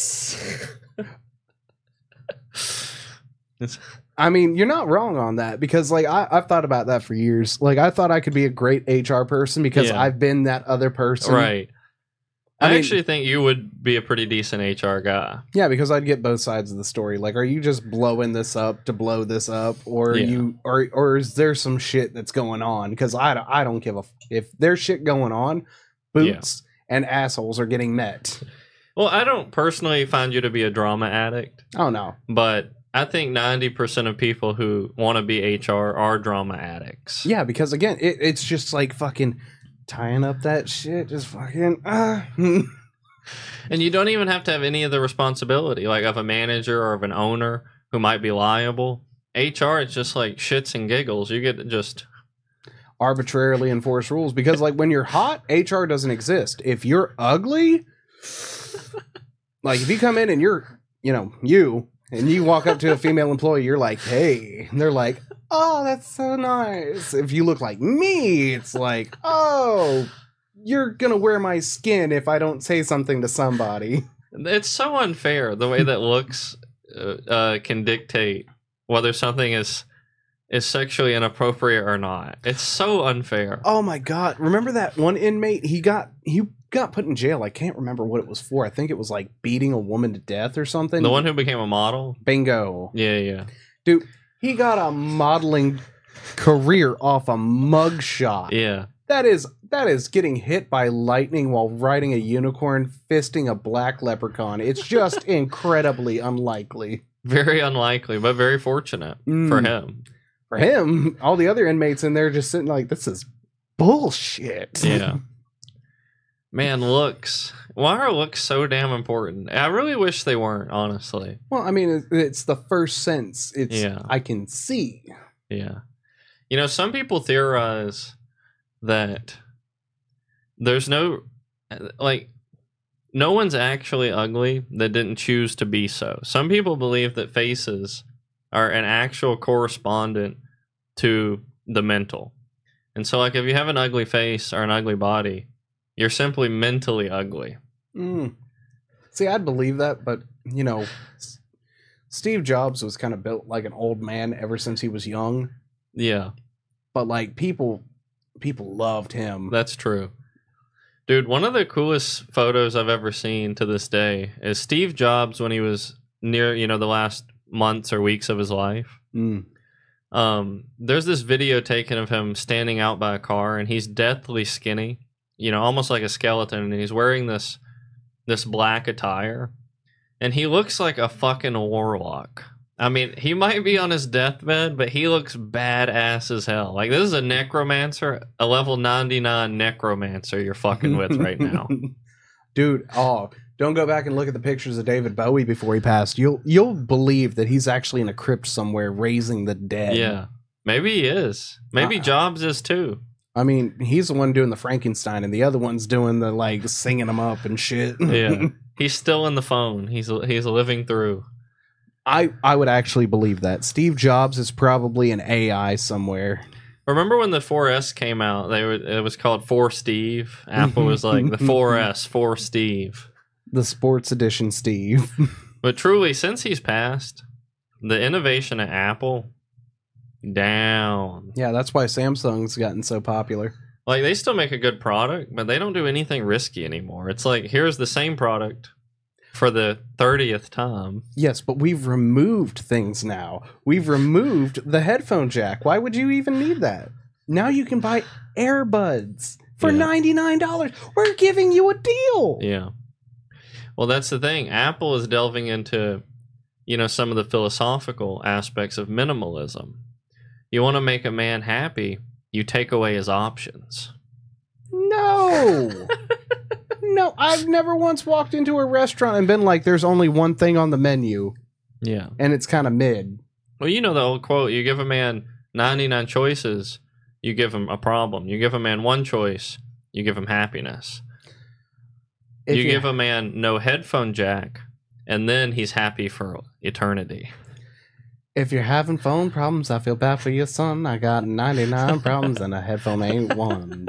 I mean, you're not wrong on that because, like, I've thought about that for years. Like, I thought I could be a great HR person because I've been that other person. Right. I actually think you would be a pretty decent HR guy. Yeah, because I'd get both sides of the story. Like, are you just blowing this up to blow this up, or or is there some shit that's going on? Because I don't give a if there's shit going on, boots and assholes are getting met. Well, I don't personally find you to be a drama addict. Oh no, but I think 90% of people who want to be HR are drama addicts. Yeah, because again, it's just like fucking tying up that shit, just fucking. And you don't even have to have any of the responsibility, like of a manager or of an owner who might be liable. HR, it's just like shits and giggles. You get to just arbitrarily enforce rules because, like, when you're hot, HR doesn't exist. If you're ugly, like if you come in and you're, and you walk up to a female employee, you're like, hey, and they're like, oh, that's so nice. If you look like me, it's like, oh, you're gonna wear my skin if I don't say something to somebody. It's so unfair the way that looks can dictate whether something is sexually inappropriate or not. It's so unfair. Oh my God. Remember that one inmate? He got put in jail. I can't remember what it was for. I think it was like beating a woman to death or something. The one who became a model? Bingo. Yeah. Dude, he got a modeling career off a mugshot. Yeah. That that is getting hit by lightning while riding a unicorn, fisting a black leprechaun. It's just incredibly unlikely. Very unlikely, but very fortunate for him. For him, all the other inmates in there just sitting like, this is bullshit. Yeah. Man, looks. Why are looks so damn important? I really wish they weren't, honestly. Well, I mean, it's the first sense. It's I can see. Yeah. You know, some people theorize that there's no one's actually ugly that didn't choose to be so. Some people believe that faces are an actual correspondent to the mental. And so, like, if you have an ugly face or an ugly body, you're simply mentally ugly. See, I'd believe that, but, you know, Steve Jobs was kind of built like an old man ever since he was young. Yeah. But, like, people loved him. That's true. Dude, one of the coolest photos I've ever seen to this day is Steve Jobs when he was near, you know, the last months or weeks of his life. There's this video taken of him standing out by a car, and he's deathly skinny, you know, almost like a skeleton, and he's wearing this black attire, and he looks like a fucking warlock. I mean, he might be on his deathbed, but he looks badass as hell. Like, this is a necromancer, a level 99 necromancer you're fucking with right now. Dude, don't go back and look at the pictures of David Bowie before he passed. You'll believe that he's actually in a crypt somewhere raising the dead. Yeah. Maybe he is. Maybe Jobs is too. I mean, he's the one doing the Frankenstein, and the other one's doing the, like, singing them up and shit. Yeah. He's still in the phone. He's living through. I would actually believe that. Steve Jobs is probably an AI somewhere. Remember when the 4S came out? It was called 4 Steve. Apple was like the 4S, 4 Steve. The sports edition Steve. But truly, since he's passed, the innovation at Apple, down. Yeah, that's why Samsung's gotten so popular. Like, they still make a good product, but they don't do anything risky anymore. It's like, here's the same product for the 30th time. Yes, but we've removed things now. We've removed the headphone jack. Why would you even need that? Now you can buy earbuds for $99. We're giving you a deal. Yeah. Well, that's the thing. Apple is delving into, you know, some of the philosophical aspects of minimalism. You want to make a man happy, you take away his options. No. No, I've never once walked into a restaurant and been like, there's only one thing on the menu. Yeah. And it's kind of mid. Well, you know the old quote, you give a man 99 choices, you give him a problem. You give a man one choice, you give him happiness. You give a man no headphone jack, and then he's happy for eternity. If you're having phone problems, I feel bad for your son. I got 99 problems and a headphone ain't one.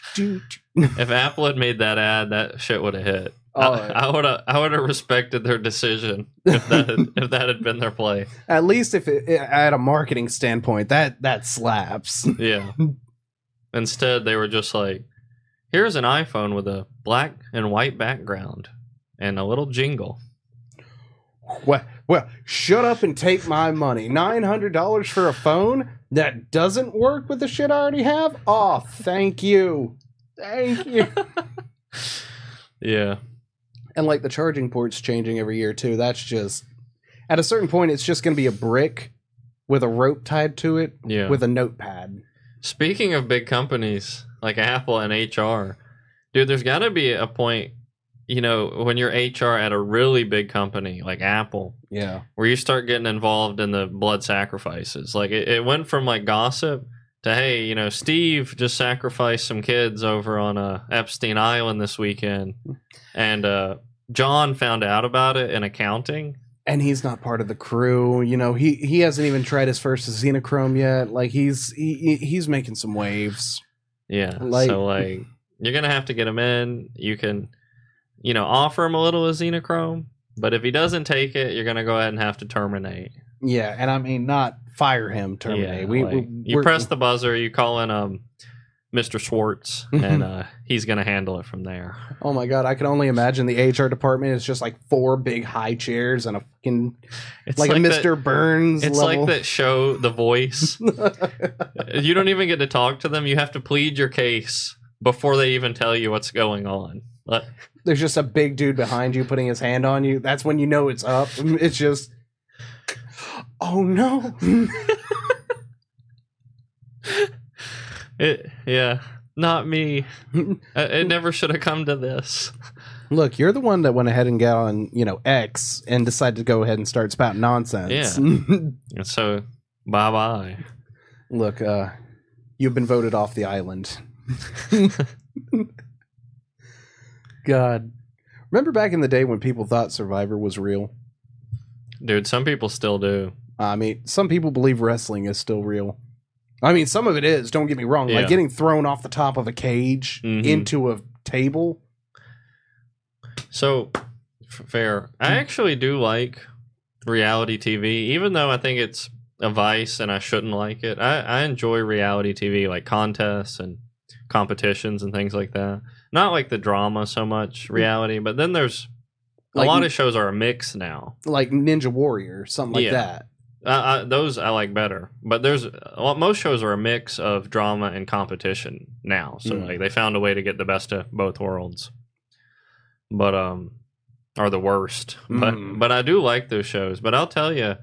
If Apple had made that ad, that shit would have hit. I would have respected their decision if that had been their play. At least if at a marketing standpoint, that slaps. Yeah. Instead, they were just like, here's an iPhone with a black and white background and a little jingle. Well, shut up and take my money. $900 for a phone that doesn't work with the shit I already have? Oh, thank you. Thank you. Yeah. And like the charging port's changing every year too. That's just, at a certain point, it's just going to be a brick with a rope tied to it with a notepad. Speaking of big companies like Apple and HR, dude, there's got to be a point, you know, when you're HR at a really big company like Apple, where you start getting involved in the blood sacrifices. Like it went from like gossip to, hey, you know, Steve just sacrificed some kids over on Epstein Island this weekend, and John found out about it in accounting. And he's not part of the crew. You know, he hasn't even tried his first Xenochrome yet. Like he's making some waves. Yeah. So like you're gonna have to get him in. You can, you know, offer him a little of Xenochrome, but if he doesn't take it, you're gonna go ahead and have to terminate. Yeah, and I mean not fire him, terminate. Yeah, you press the buzzer, you call in Mr. Schwartz, and he's gonna handle it from there. Oh my god, I can only imagine the HR department is just like 4 big high chairs and a fucking like a Mr. Burns. It's level. like that show, The Voice. You don't even get to talk to them. You have to plead your case before they even tell you what's going on. There's just a big dude behind you putting his hand on you. That's when you know it's up. It's just, oh no. Yeah, not me. It never should have come to this. Look, you're the one that went ahead and got on, X and decided to go ahead and start spouting nonsense. Yeah. So, bye-bye. Look, you've been voted off the island. God. Remember back in the day when people thought Survivor was real? Dude, some people still do. I mean, some people believe wrestling is still real. I mean, some of it is, don't get me wrong. Yeah. Like getting thrown off the top of a cage into a table. So, fair. I actually do like reality TV, even though I think it's a vice and I shouldn't like it. I enjoy reality TV, like contests and competitions and things like that. Not like the drama so much, reality, but then there's a lot of shows are a mix now. Like Ninja Warrior, something like that. Those I like better. But most shows are a mix of drama and competition now. So like they found a way to get the best of both worlds. But are the worst. But I do like those shows. But I'll tell you,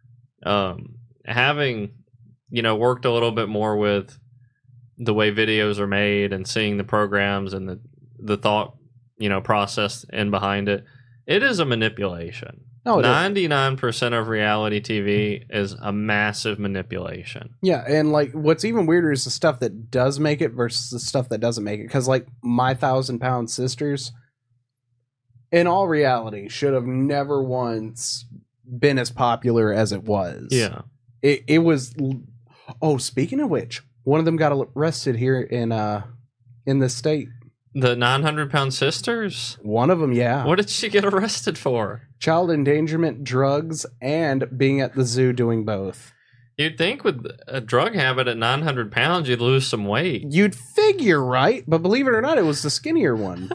having worked a little bit more with the way videos are made and seeing the programs and the thought process in behind it, it is a manipulation. 99% of reality TV is a massive manipulation. Yeah, and like what's even weirder is the stuff that does make it versus the stuff that doesn't make it. Because like My 1,000 Pound Sisters, in all reality, should have never once been as popular as it was. Yeah, it was. Oh, speaking of which, one of them got arrested here in this state. The 900-pound sisters? One of them, yeah. What did she get arrested for? Child endangerment, drugs, and being at the zoo doing both. You'd think with a drug habit at 900 pounds, you'd lose some weight. You'd figure, right? But believe it or not, it was the skinnier one.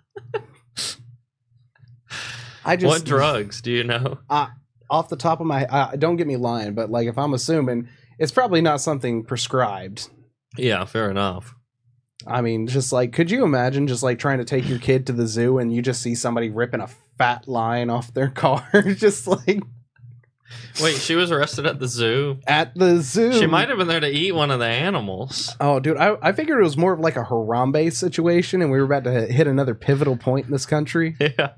What drugs do you know? Off the top of my don't get me lying, but like if I'm assuming, it's probably not something prescribed. Yeah, fair enough. I mean, just like, could you imagine just like trying to take your kid to the zoo and you just see somebody ripping a fat lion off their car? Just like, wait, she was arrested at the zoo? At the zoo. She might have been there to eat one of the animals. Oh, dude, I figured it was more of like a Harambe situation and we were about to hit another pivotal point in this country. Yeah.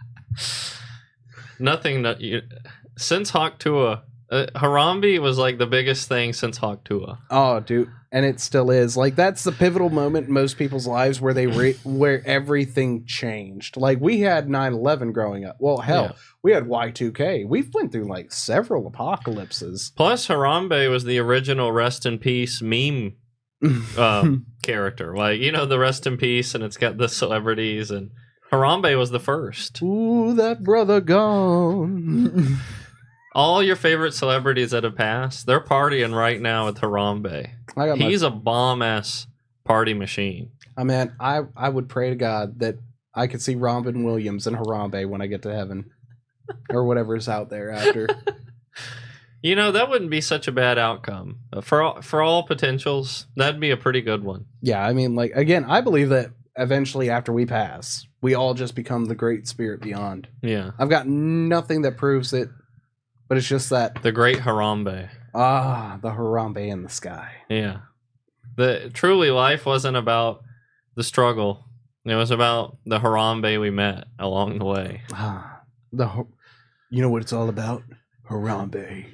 Nothing that since Hawk Tuah. Harambe was like the biggest thing since Hawk Tuah. Oh, dude, and it still is. Like that's the pivotal moment in most people's lives where where everything changed. Like we had 9/11 growing up. Well, hell, we had Y2K. We went through like several apocalypses. Plus, Harambe was the original Rest in Peace meme character. Like the Rest in Peace, and it's got the celebrities, and Harambe was the first. Ooh, that brother gone. All your favorite celebrities that have passed, they're partying right now with Harambe. He's a bomb-ass party machine. I mean, I would pray to God that I could see Robin Williams and Harambe when I get to heaven. Or whatever's out there after. That wouldn't be such a bad outcome. For all potentials, that'd be a pretty good one. Yeah, I mean, like, again, I believe that eventually after we pass, we all just become the great spirit beyond. Yeah. I've got nothing that proves it. But it's just that the great Harambe. The Harambe in the sky. Yeah. Truly life wasn't about the struggle. It was about the Harambe we met along the way. You know what it's all about? Harambe.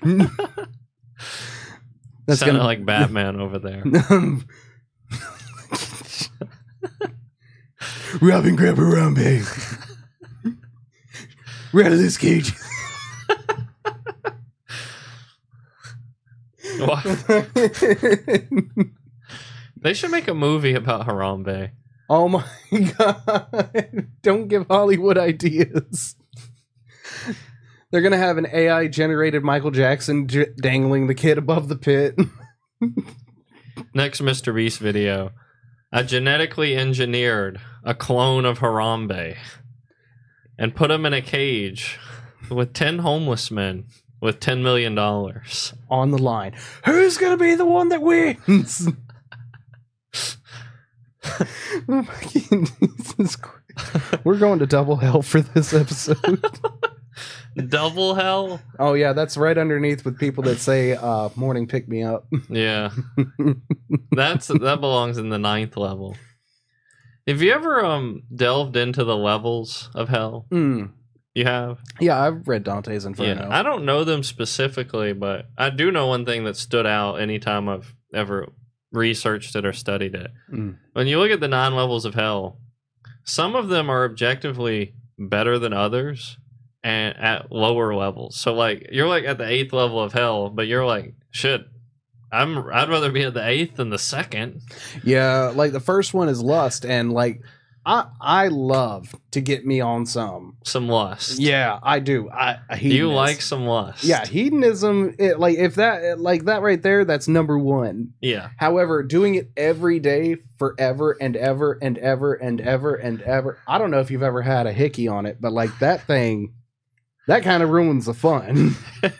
That's sounded like Batman over there. Robin, grab Harambe. We're out of this cage. They should make a movie about Harambe. Oh my god. Don't give Hollywood ideas. They're going to have an AI generated Michael Jackson dangling the kid above the pit. Next Mr. Beast video. I genetically engineered a clone of Harambe and put him in a cage with 10 homeless men. With $10 million on the line. Who's going to be the one that wins? Jesus Christ. We're going to double hell for this episode. Double hell? Oh yeah, that's right underneath with people that say morning pick me up. Yeah. That belongs in the 9th level. Have you ever delved into the levels of hell? You have? Yeah, I've read Dante's Inferno. Yeah, I don't know them specifically, but I do know one thing that stood out anytime I've ever researched it or studied it. When you look at the 9 levels of hell, some of them are objectively better than others and at lower levels. So like you're like at the 8th level of hell, but you're like, shit, I'd rather be at the 8th than the 2nd. Yeah, like the first one is lust, and like I love to get me on some lust. Yeah, I do. You like some lust? Yeah, hedonism. Like if that, like that right there, that's number one. Yeah. However, doing it every day, forever and ever and ever and ever and ever. I don't know if you've ever had a hickey on it, but like that thing, that kind of ruins the fun.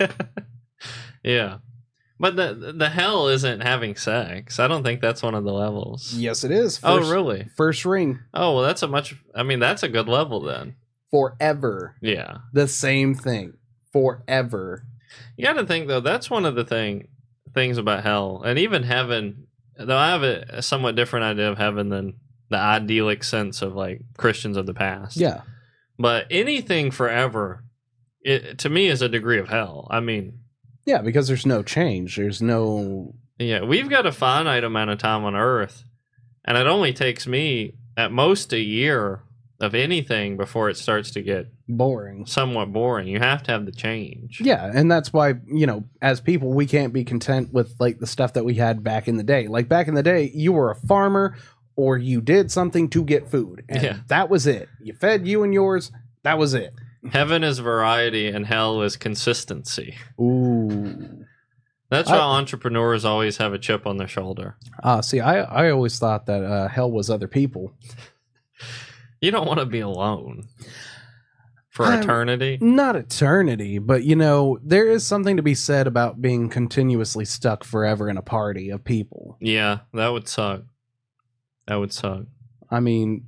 Yeah. But the hell isn't having sex. I don't think that's one of the levels. Yes, it is. Oh, really? First ring. Oh, well, that's a good level then. Forever. Yeah. The same thing. Forever. You got to think, though, that's one of the things about hell. And even heaven, though I have a somewhat different idea of heaven than the idyllic sense of, like, Christians of the past. Yeah. But anything forever, to me, is a degree of hell. I mean... Yeah, because there's no change. There's no... Yeah, we've got a finite amount of time on Earth, and it only takes me at most a year of anything before it starts to get boring. Somewhat boring. You have to have the change. Yeah, and that's why, you know, as people, we can't be content with, like, the stuff that we had back in the day. Like, back in the day, you were a farmer, or you did something to get food, and that was it. You fed you and yours, that was it. Heaven is variety and hell is consistency. Ooh. That's why entrepreneurs always have a chip on their shoulder. See, I always thought that hell was other people. You don't want to be alone for eternity. Not eternity, but, you know, there is something to be said about being continuously stuck forever in a party of people. Yeah, that would suck. That would suck. I mean...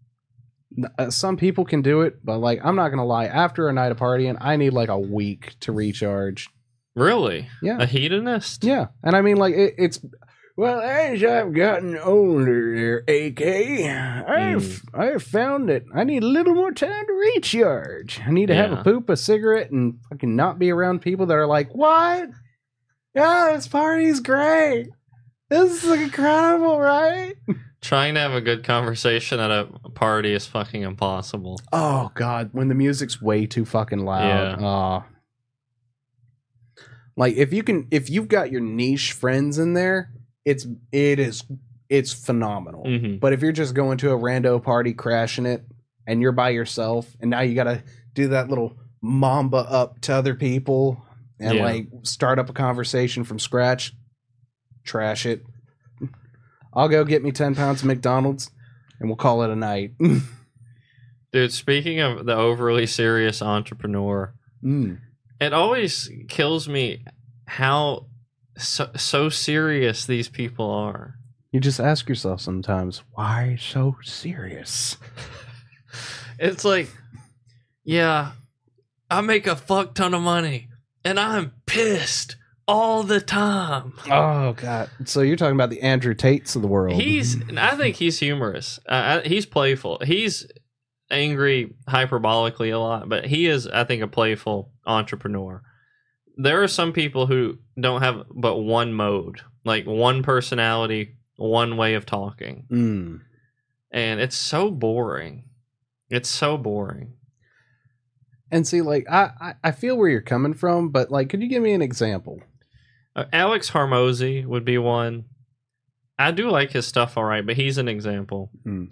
some people can do it, but like I'm not gonna lie, after a night of partying I need like a week to recharge. Really? Yeah. A hedonist? Yeah. And I mean, like it's well, as I've gotten older there, AK, I've found that I need a little more time to recharge. I need to have a poop, a cigarette, and fucking not be around people that are like, what? Yeah, this party's great, this is incredible, right? Trying to have a good conversation at a party is fucking impossible. Oh God, when the music's way too fucking loud. Yeah. Like if you've got your niche friends in there, it's phenomenal. Mm-hmm. But if you're just going to a rando party, crashing it, and you're by yourself, and now you gotta do that little mamba up to other people and like start up a conversation from scratch, trash it. I'll go get me 10 pounds of McDonald's, and we'll call it a night. Dude, speaking of the overly serious entrepreneur, it always kills me how so serious these people are. You just ask yourself sometimes, why so serious? It's like, yeah, I make a fuck ton of money, and I'm pissed all the time. Oh God! So you're talking about the Andrew Tates of the world? I think he's humorous. He's playful. He's angry hyperbolically a lot, but he is, I think, a playful entrepreneur. There are some people who don't have but one mode, like one personality, one way of talking, and it's so boring. It's so boring. And see, like I feel where you're coming from, but like, could you give me an example? Alex Hormozy would be one. I do like his stuff all right, but he's an example.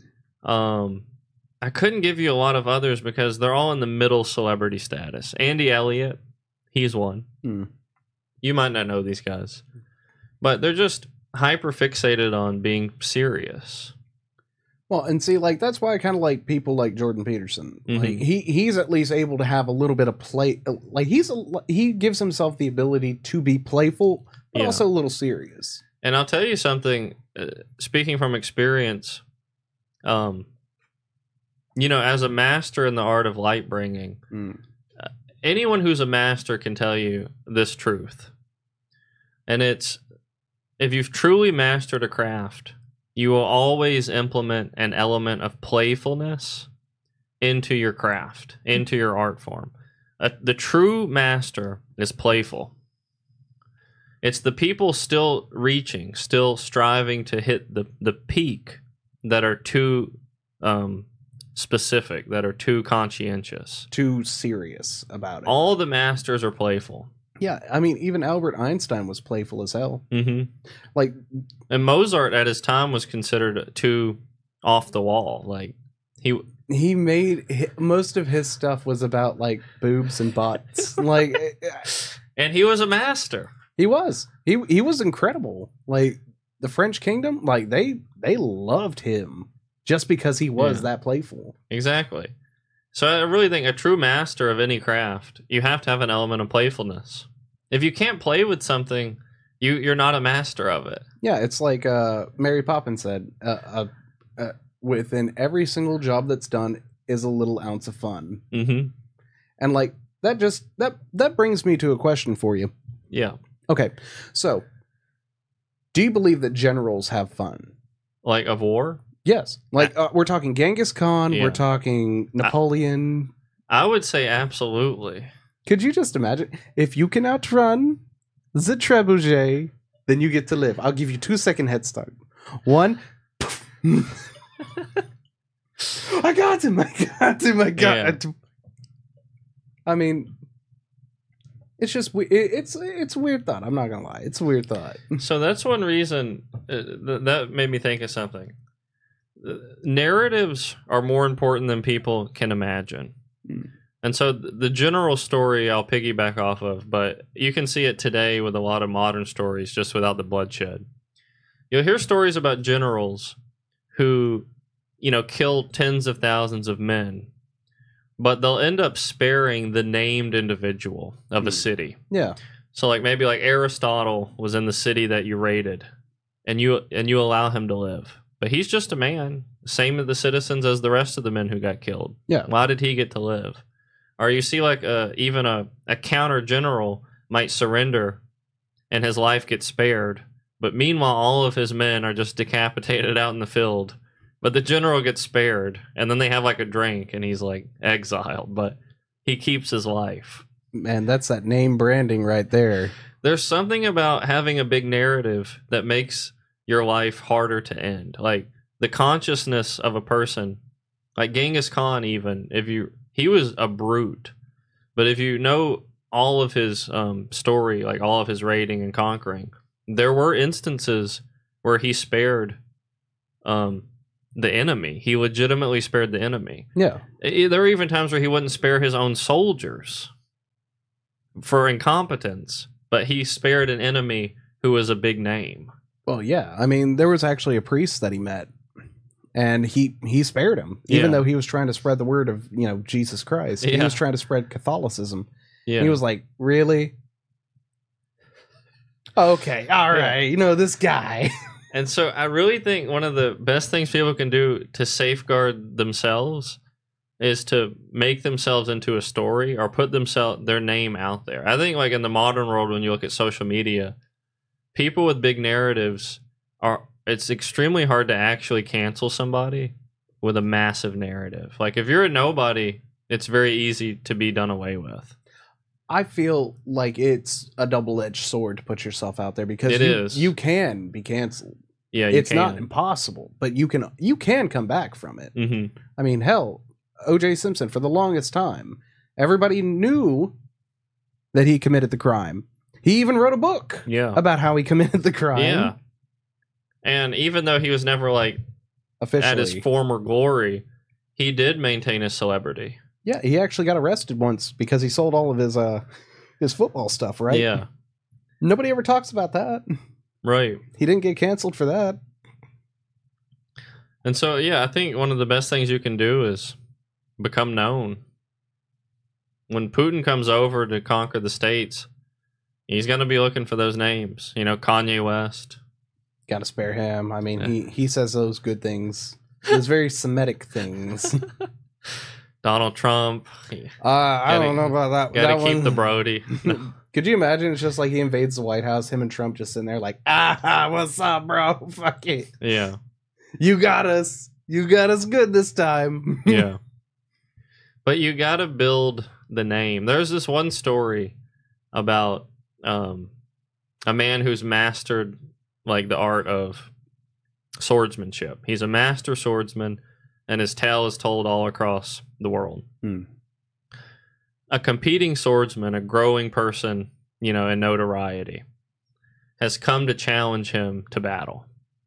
I couldn't give you a lot of others because they're all in the middle celebrity status. Andy Elliott, he's one. You might not know these guys, but they're just hyper fixated on being serious. Well, and see, like, that's why I kind of like people like Jordan Peterson. Like, he's at least able to have a little bit of play. Like, he gives himself the ability to be playful, but also a little serious. And I'll tell you something, speaking from experience, as a master in the art of light bringing, anyone who's a master can tell you this truth. And it's, if you've truly mastered a craft, you will always implement an element of playfulness into your craft, into your art form. The true master is playful. It's the people still reaching, still striving to hit the peak that are too specific, that are too conscientious, too serious about it. All the masters are playful. Yeah, I mean, even Albert Einstein was playful as hell. Mm-hmm. Like, and Mozart at his time was considered too off the wall. Like he made most of his stuff was about like boobs and butts. Like, and he was a master. He was. He was incredible. Like the French Kingdom, like they loved him just because he was that playful. Exactly. So I really think a true master of any craft, you have to have an element of playfulness. If you can't play with something, you're not a master of it. Yeah, it's like Mary Poppins said, within every single job that's done is a little ounce of fun. Mm-hmm. And like that brings me to a question for you. Yeah. Okay, so do you believe that generals have fun? Like of war? Yes. Like we're talking Genghis Khan, we're talking Napoleon. I would say absolutely. Could you just imagine? If you can outrun the trebuchet, then you get to live. I'll give you 2-second head start. 1. I got him. Yeah. I mean, it's just it's a weird thought. I'm not gonna lie, it's a weird thought. So that's one reason that made me think of something. Narratives are more important than people can imagine. And so the general story I'll piggyback off of, but you can see it today with a lot of modern stories just without the bloodshed. You'll hear stories about generals who, kill tens of thousands of men, but they'll end up sparing the named individual of a city. Yeah. So maybe Aristotle was in the city that you raided, and you allow him to live. But he's just a man, same as the citizens as the rest of the men who got killed. Yeah. Why did he get to live? Or you see even a counter general might surrender and his life gets spared. But meanwhile, all of his men are just decapitated out in the field. But the general gets spared. And then they have a drink and he's exiled. But he keeps his life. Man, that's that name branding right there. There's something about having a big narrative that makes your life harder to end. The consciousness of a person, like Genghis Khan, even he was a brute, but if you know all of his story, all of his raiding and conquering, there were instances where he spared the enemy. He legitimately spared the enemy. Yeah. There were even times where he wouldn't spare his own soldiers for incompetence, but he spared an enemy who was a big name. Well, yeah. I mean, there was actually a priest that he met, and he spared him, even though he was trying to spread the word of, Jesus Christ. He was trying to spread Catholicism. Yeah. He was like, really? Okay, all right. This guy. And so I really think one of the best things people can do to safeguard themselves is to make themselves into a story or put their name out there. I think in the modern world, when you look at social media, people with big narratives it's extremely hard to actually cancel somebody with a massive narrative. If you're a nobody, it's very easy to be done away with. I feel like it's a double-edged sword to put yourself out there because you can be canceled. Yeah, it's not impossible, but you can come back from it. Mm-hmm. I mean, hell, O.J. Simpson, for the longest time, everybody knew that he committed the crime. He even wrote a book about how he committed the crime. Yeah. And even though he was never officially at his former glory, he did maintain his celebrity. Yeah, he actually got arrested once because he sold all of his football stuff, right? Yeah. Nobody ever talks about that. Right. He didn't get canceled for that. And so, I think one of the best things you can do is become known. When Putin comes over to conquer the states, he's going to be looking for those names. Kanye West. Got to spare him. I mean, he says those good things Those very Semitic things. Donald Trump. I don't know about that. Gotta that keep one. the Brody. Could you imagine? It's just like he invades the White House. Him and Trump just sitting there like, what's up, bro? Fuck it. Yeah. You got us. You got us good this time. Yeah. But you gotta build the name. There's this one story about a man who's mastered like the art of swordsmanship. He's a master swordsman, and his tale is told all across the world. A competing swordsman, a growing person, in notoriety, has come to challenge him to battle.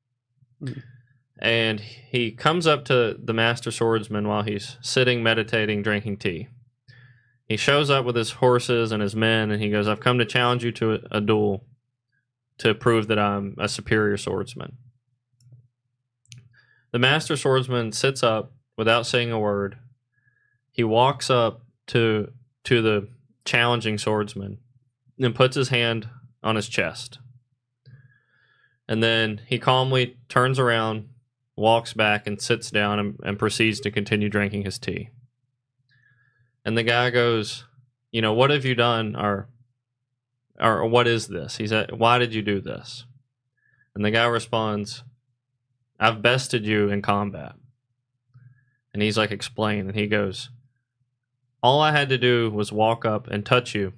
And he comes up to the master swordsman while he's sitting, meditating, drinking tea. He shows up with his horses and his men, and he goes, I've come to challenge you to a duel to prove that I'm a superior swordsman. The master swordsman sits up without saying a word. He walks up to the challenging swordsman and puts his hand on his chest. And then he calmly turns around, walks back, and sits down and proceeds to continue drinking his tea. And the guy goes, what have you done? Or what is this? He said, why did you do this? And the guy responds, I've bested you in combat. And he's like, explain. And he goes, all I had to do was walk up and touch you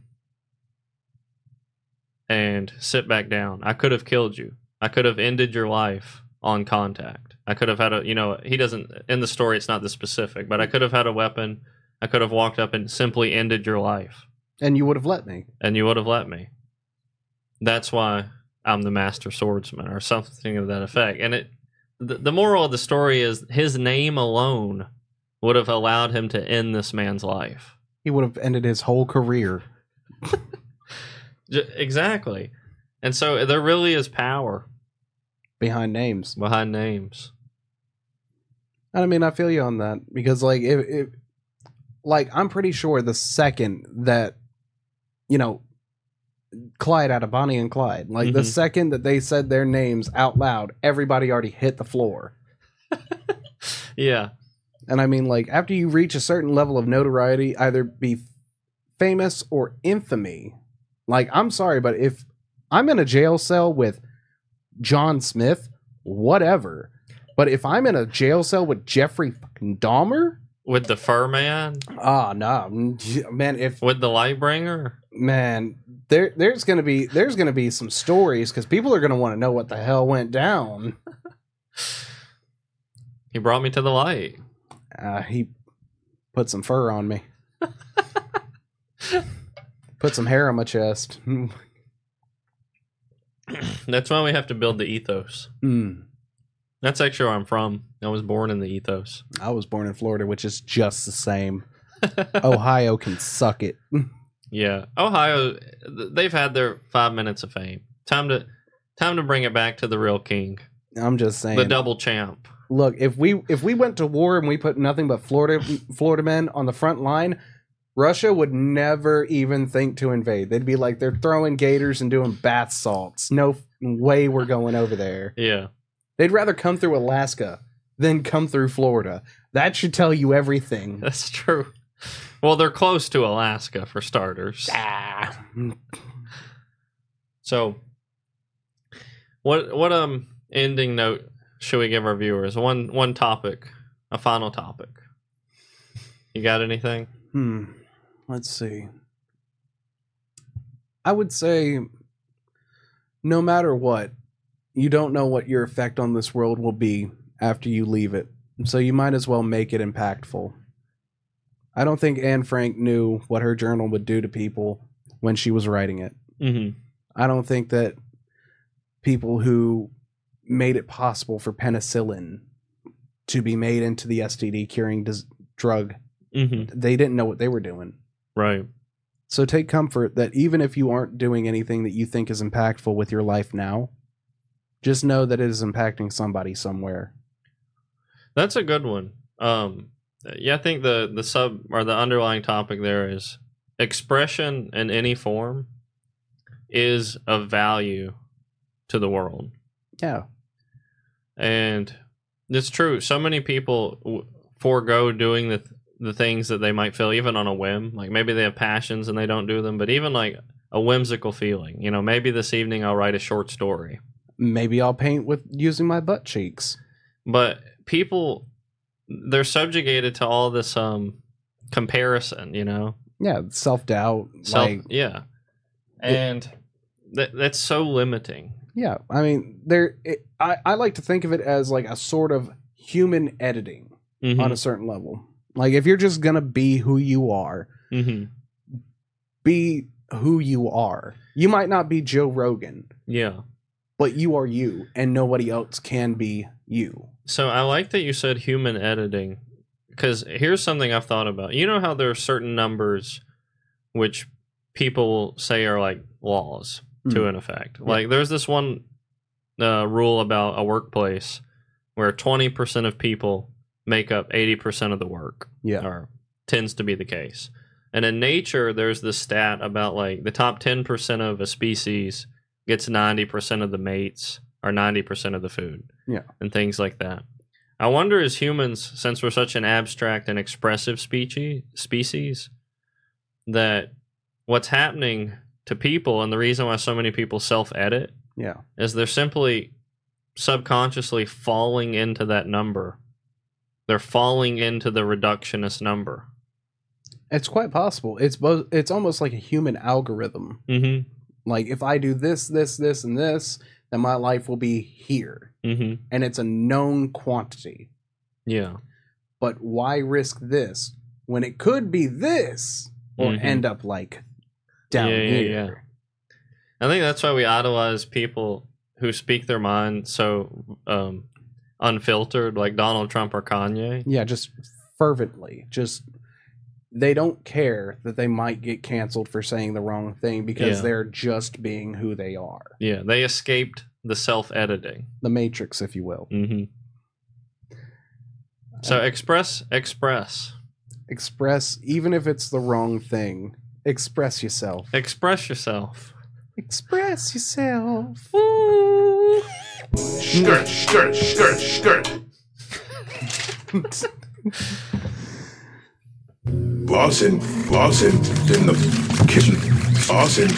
and sit back down. I could have killed you. I could have ended your life on contact. I could have had he doesn't, in the story, it's not this specific, but I could have had a weapon. I could have walked up and simply ended your life. And you would have let me. And you would have let me. That's why I'm the master swordsman, or something of that effect. And the moral of the story is his name alone would have allowed him to end this man's life. He would have ended his whole career. Exactly. And so there really is power behind names. Behind names. I mean, I feel you on that, because like if I'm pretty sure the second that Clyde out of Bonnie and Clyde, like the second that they said their names out loud, everybody already hit the floor. Yeah. And I mean, like, after you reach a certain level of notoriety, either be famous or infamy, like, I'm sorry, but if I'm in a jail cell with John Smith, whatever. But if I'm in a jail cell with Jeffrey fucking Dahmer, with the fur man, no, man. If with the Lightbringer, man, there's gonna be some stories, because people are gonna want to know what the hell went down. He brought me to the light. He put some fur on me. Put some hair on my chest. That's why we have to build the ethos. That's actually where I'm from. I was born in the ethos. I was born in Florida, which is just the same. Ohio can suck it. Yeah, Ohio, they've had their 5 minutes of fame. Time to bring it back to the real king. I'm just saying, the double champ. Look, if we went to war and we put nothing but Florida men on the front line, Russia would never even think to invade. They'd be like, they're throwing gators and doing bath salts. No way we're going over there. Yeah. They'd rather come through Alaska than come through Florida. That should tell you everything. That's true. Well, they're close to Alaska, for starters. So, what ending note should we give our viewers? One topic, a final topic. You got anything? Let's see. I would say, no matter what, you don't know what your effect on this world will be after you leave it. So you might as well make it impactful. I don't think Anne Frank knew what her journal would do to people when she was writing it. I don't think that people who made it possible for penicillin to be made into the STD curing drug, they didn't know what they were doing. Right. So take comfort that even if you aren't doing anything that you think is impactful with your life now, just know that it is impacting somebody somewhere. That's a good one. Yeah, I think the sub or the underlying topic there is expression in any form is of value to the world. Yeah. And It's true. So many people forego doing the things that they might feel, even on a whim. Like maybe they have passions and they don't do them, but even like a whimsical feeling. You know, maybe this evening I'll write a short story. Maybe I'll paint with using my butt cheeks. But people, they're subjugated to all this comparison, you know? Yeah, self-doubt. Yeah. And that's so limiting. Yeah, I mean, I like to think of it as like a sort of human editing on a certain level. Like if you're just going to be who you are, be who you are. You might not be Joe Rogan. Yeah. But you are you, and nobody else can be you. So I like that you said human editing, because here's something I've thought about. You know how there are certain numbers which people say are like laws to an effect. Yeah. Like there's this one rule about a workplace where 20% of people make up 80% of the work. Yeah. Or tends to be the case. And in nature, there's this stat about like the top 10% of a species gets 90% of the mates or 90% of the food. Yeah. And things like that. I wonder as humans, since we're such an abstract and expressive species, that what's happening to people, and the reason why so many people self-edit, is they're simply subconsciously falling into that number. They're falling into the reductionist number. It's quite possible. It's almost like a human algorithm. Mm-hmm. Like if I do this, and this, then my life will be here. Mm-hmm. And it's a known quantity. Yeah. But why risk this when it could be this or end up like down here? Yeah. I think that's why we idolize people who speak their mind so unfiltered, like Donald Trump or Kanye. Yeah, just fervently. Just they don't care that they might get canceled for saying the wrong thing because they're just being who they are. Yeah, they escaped the self-editing. The Matrix, if you will. Mm-hmm. So express. Express, even if it's the wrong thing. Express yourself. Express yourself. Express yourself. Woo! Skirt. Bossin in the kitchen. Bossin.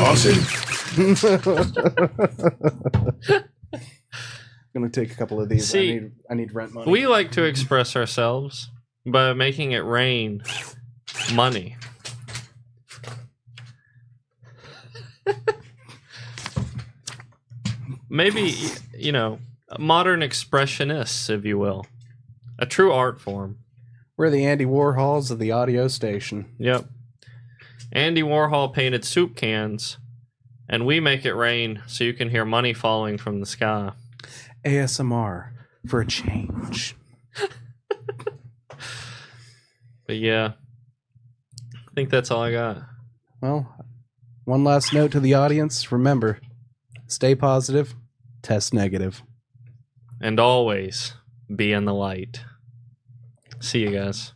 Gonna take a couple of these. See, I need rent money. We like to express ourselves by making it rain money. Maybe, you know, modern expressionists, if you will. A true art form. We're the Andy Warhols of the audio station. Yep. Andy Warhol painted soup cans, and we make it rain so you can hear money falling from the sky. ASMR for a change. But yeah, I think that's all I got. Well, one last note to the audience. Remember, stay positive, test negative. And always be in the light. See you guys.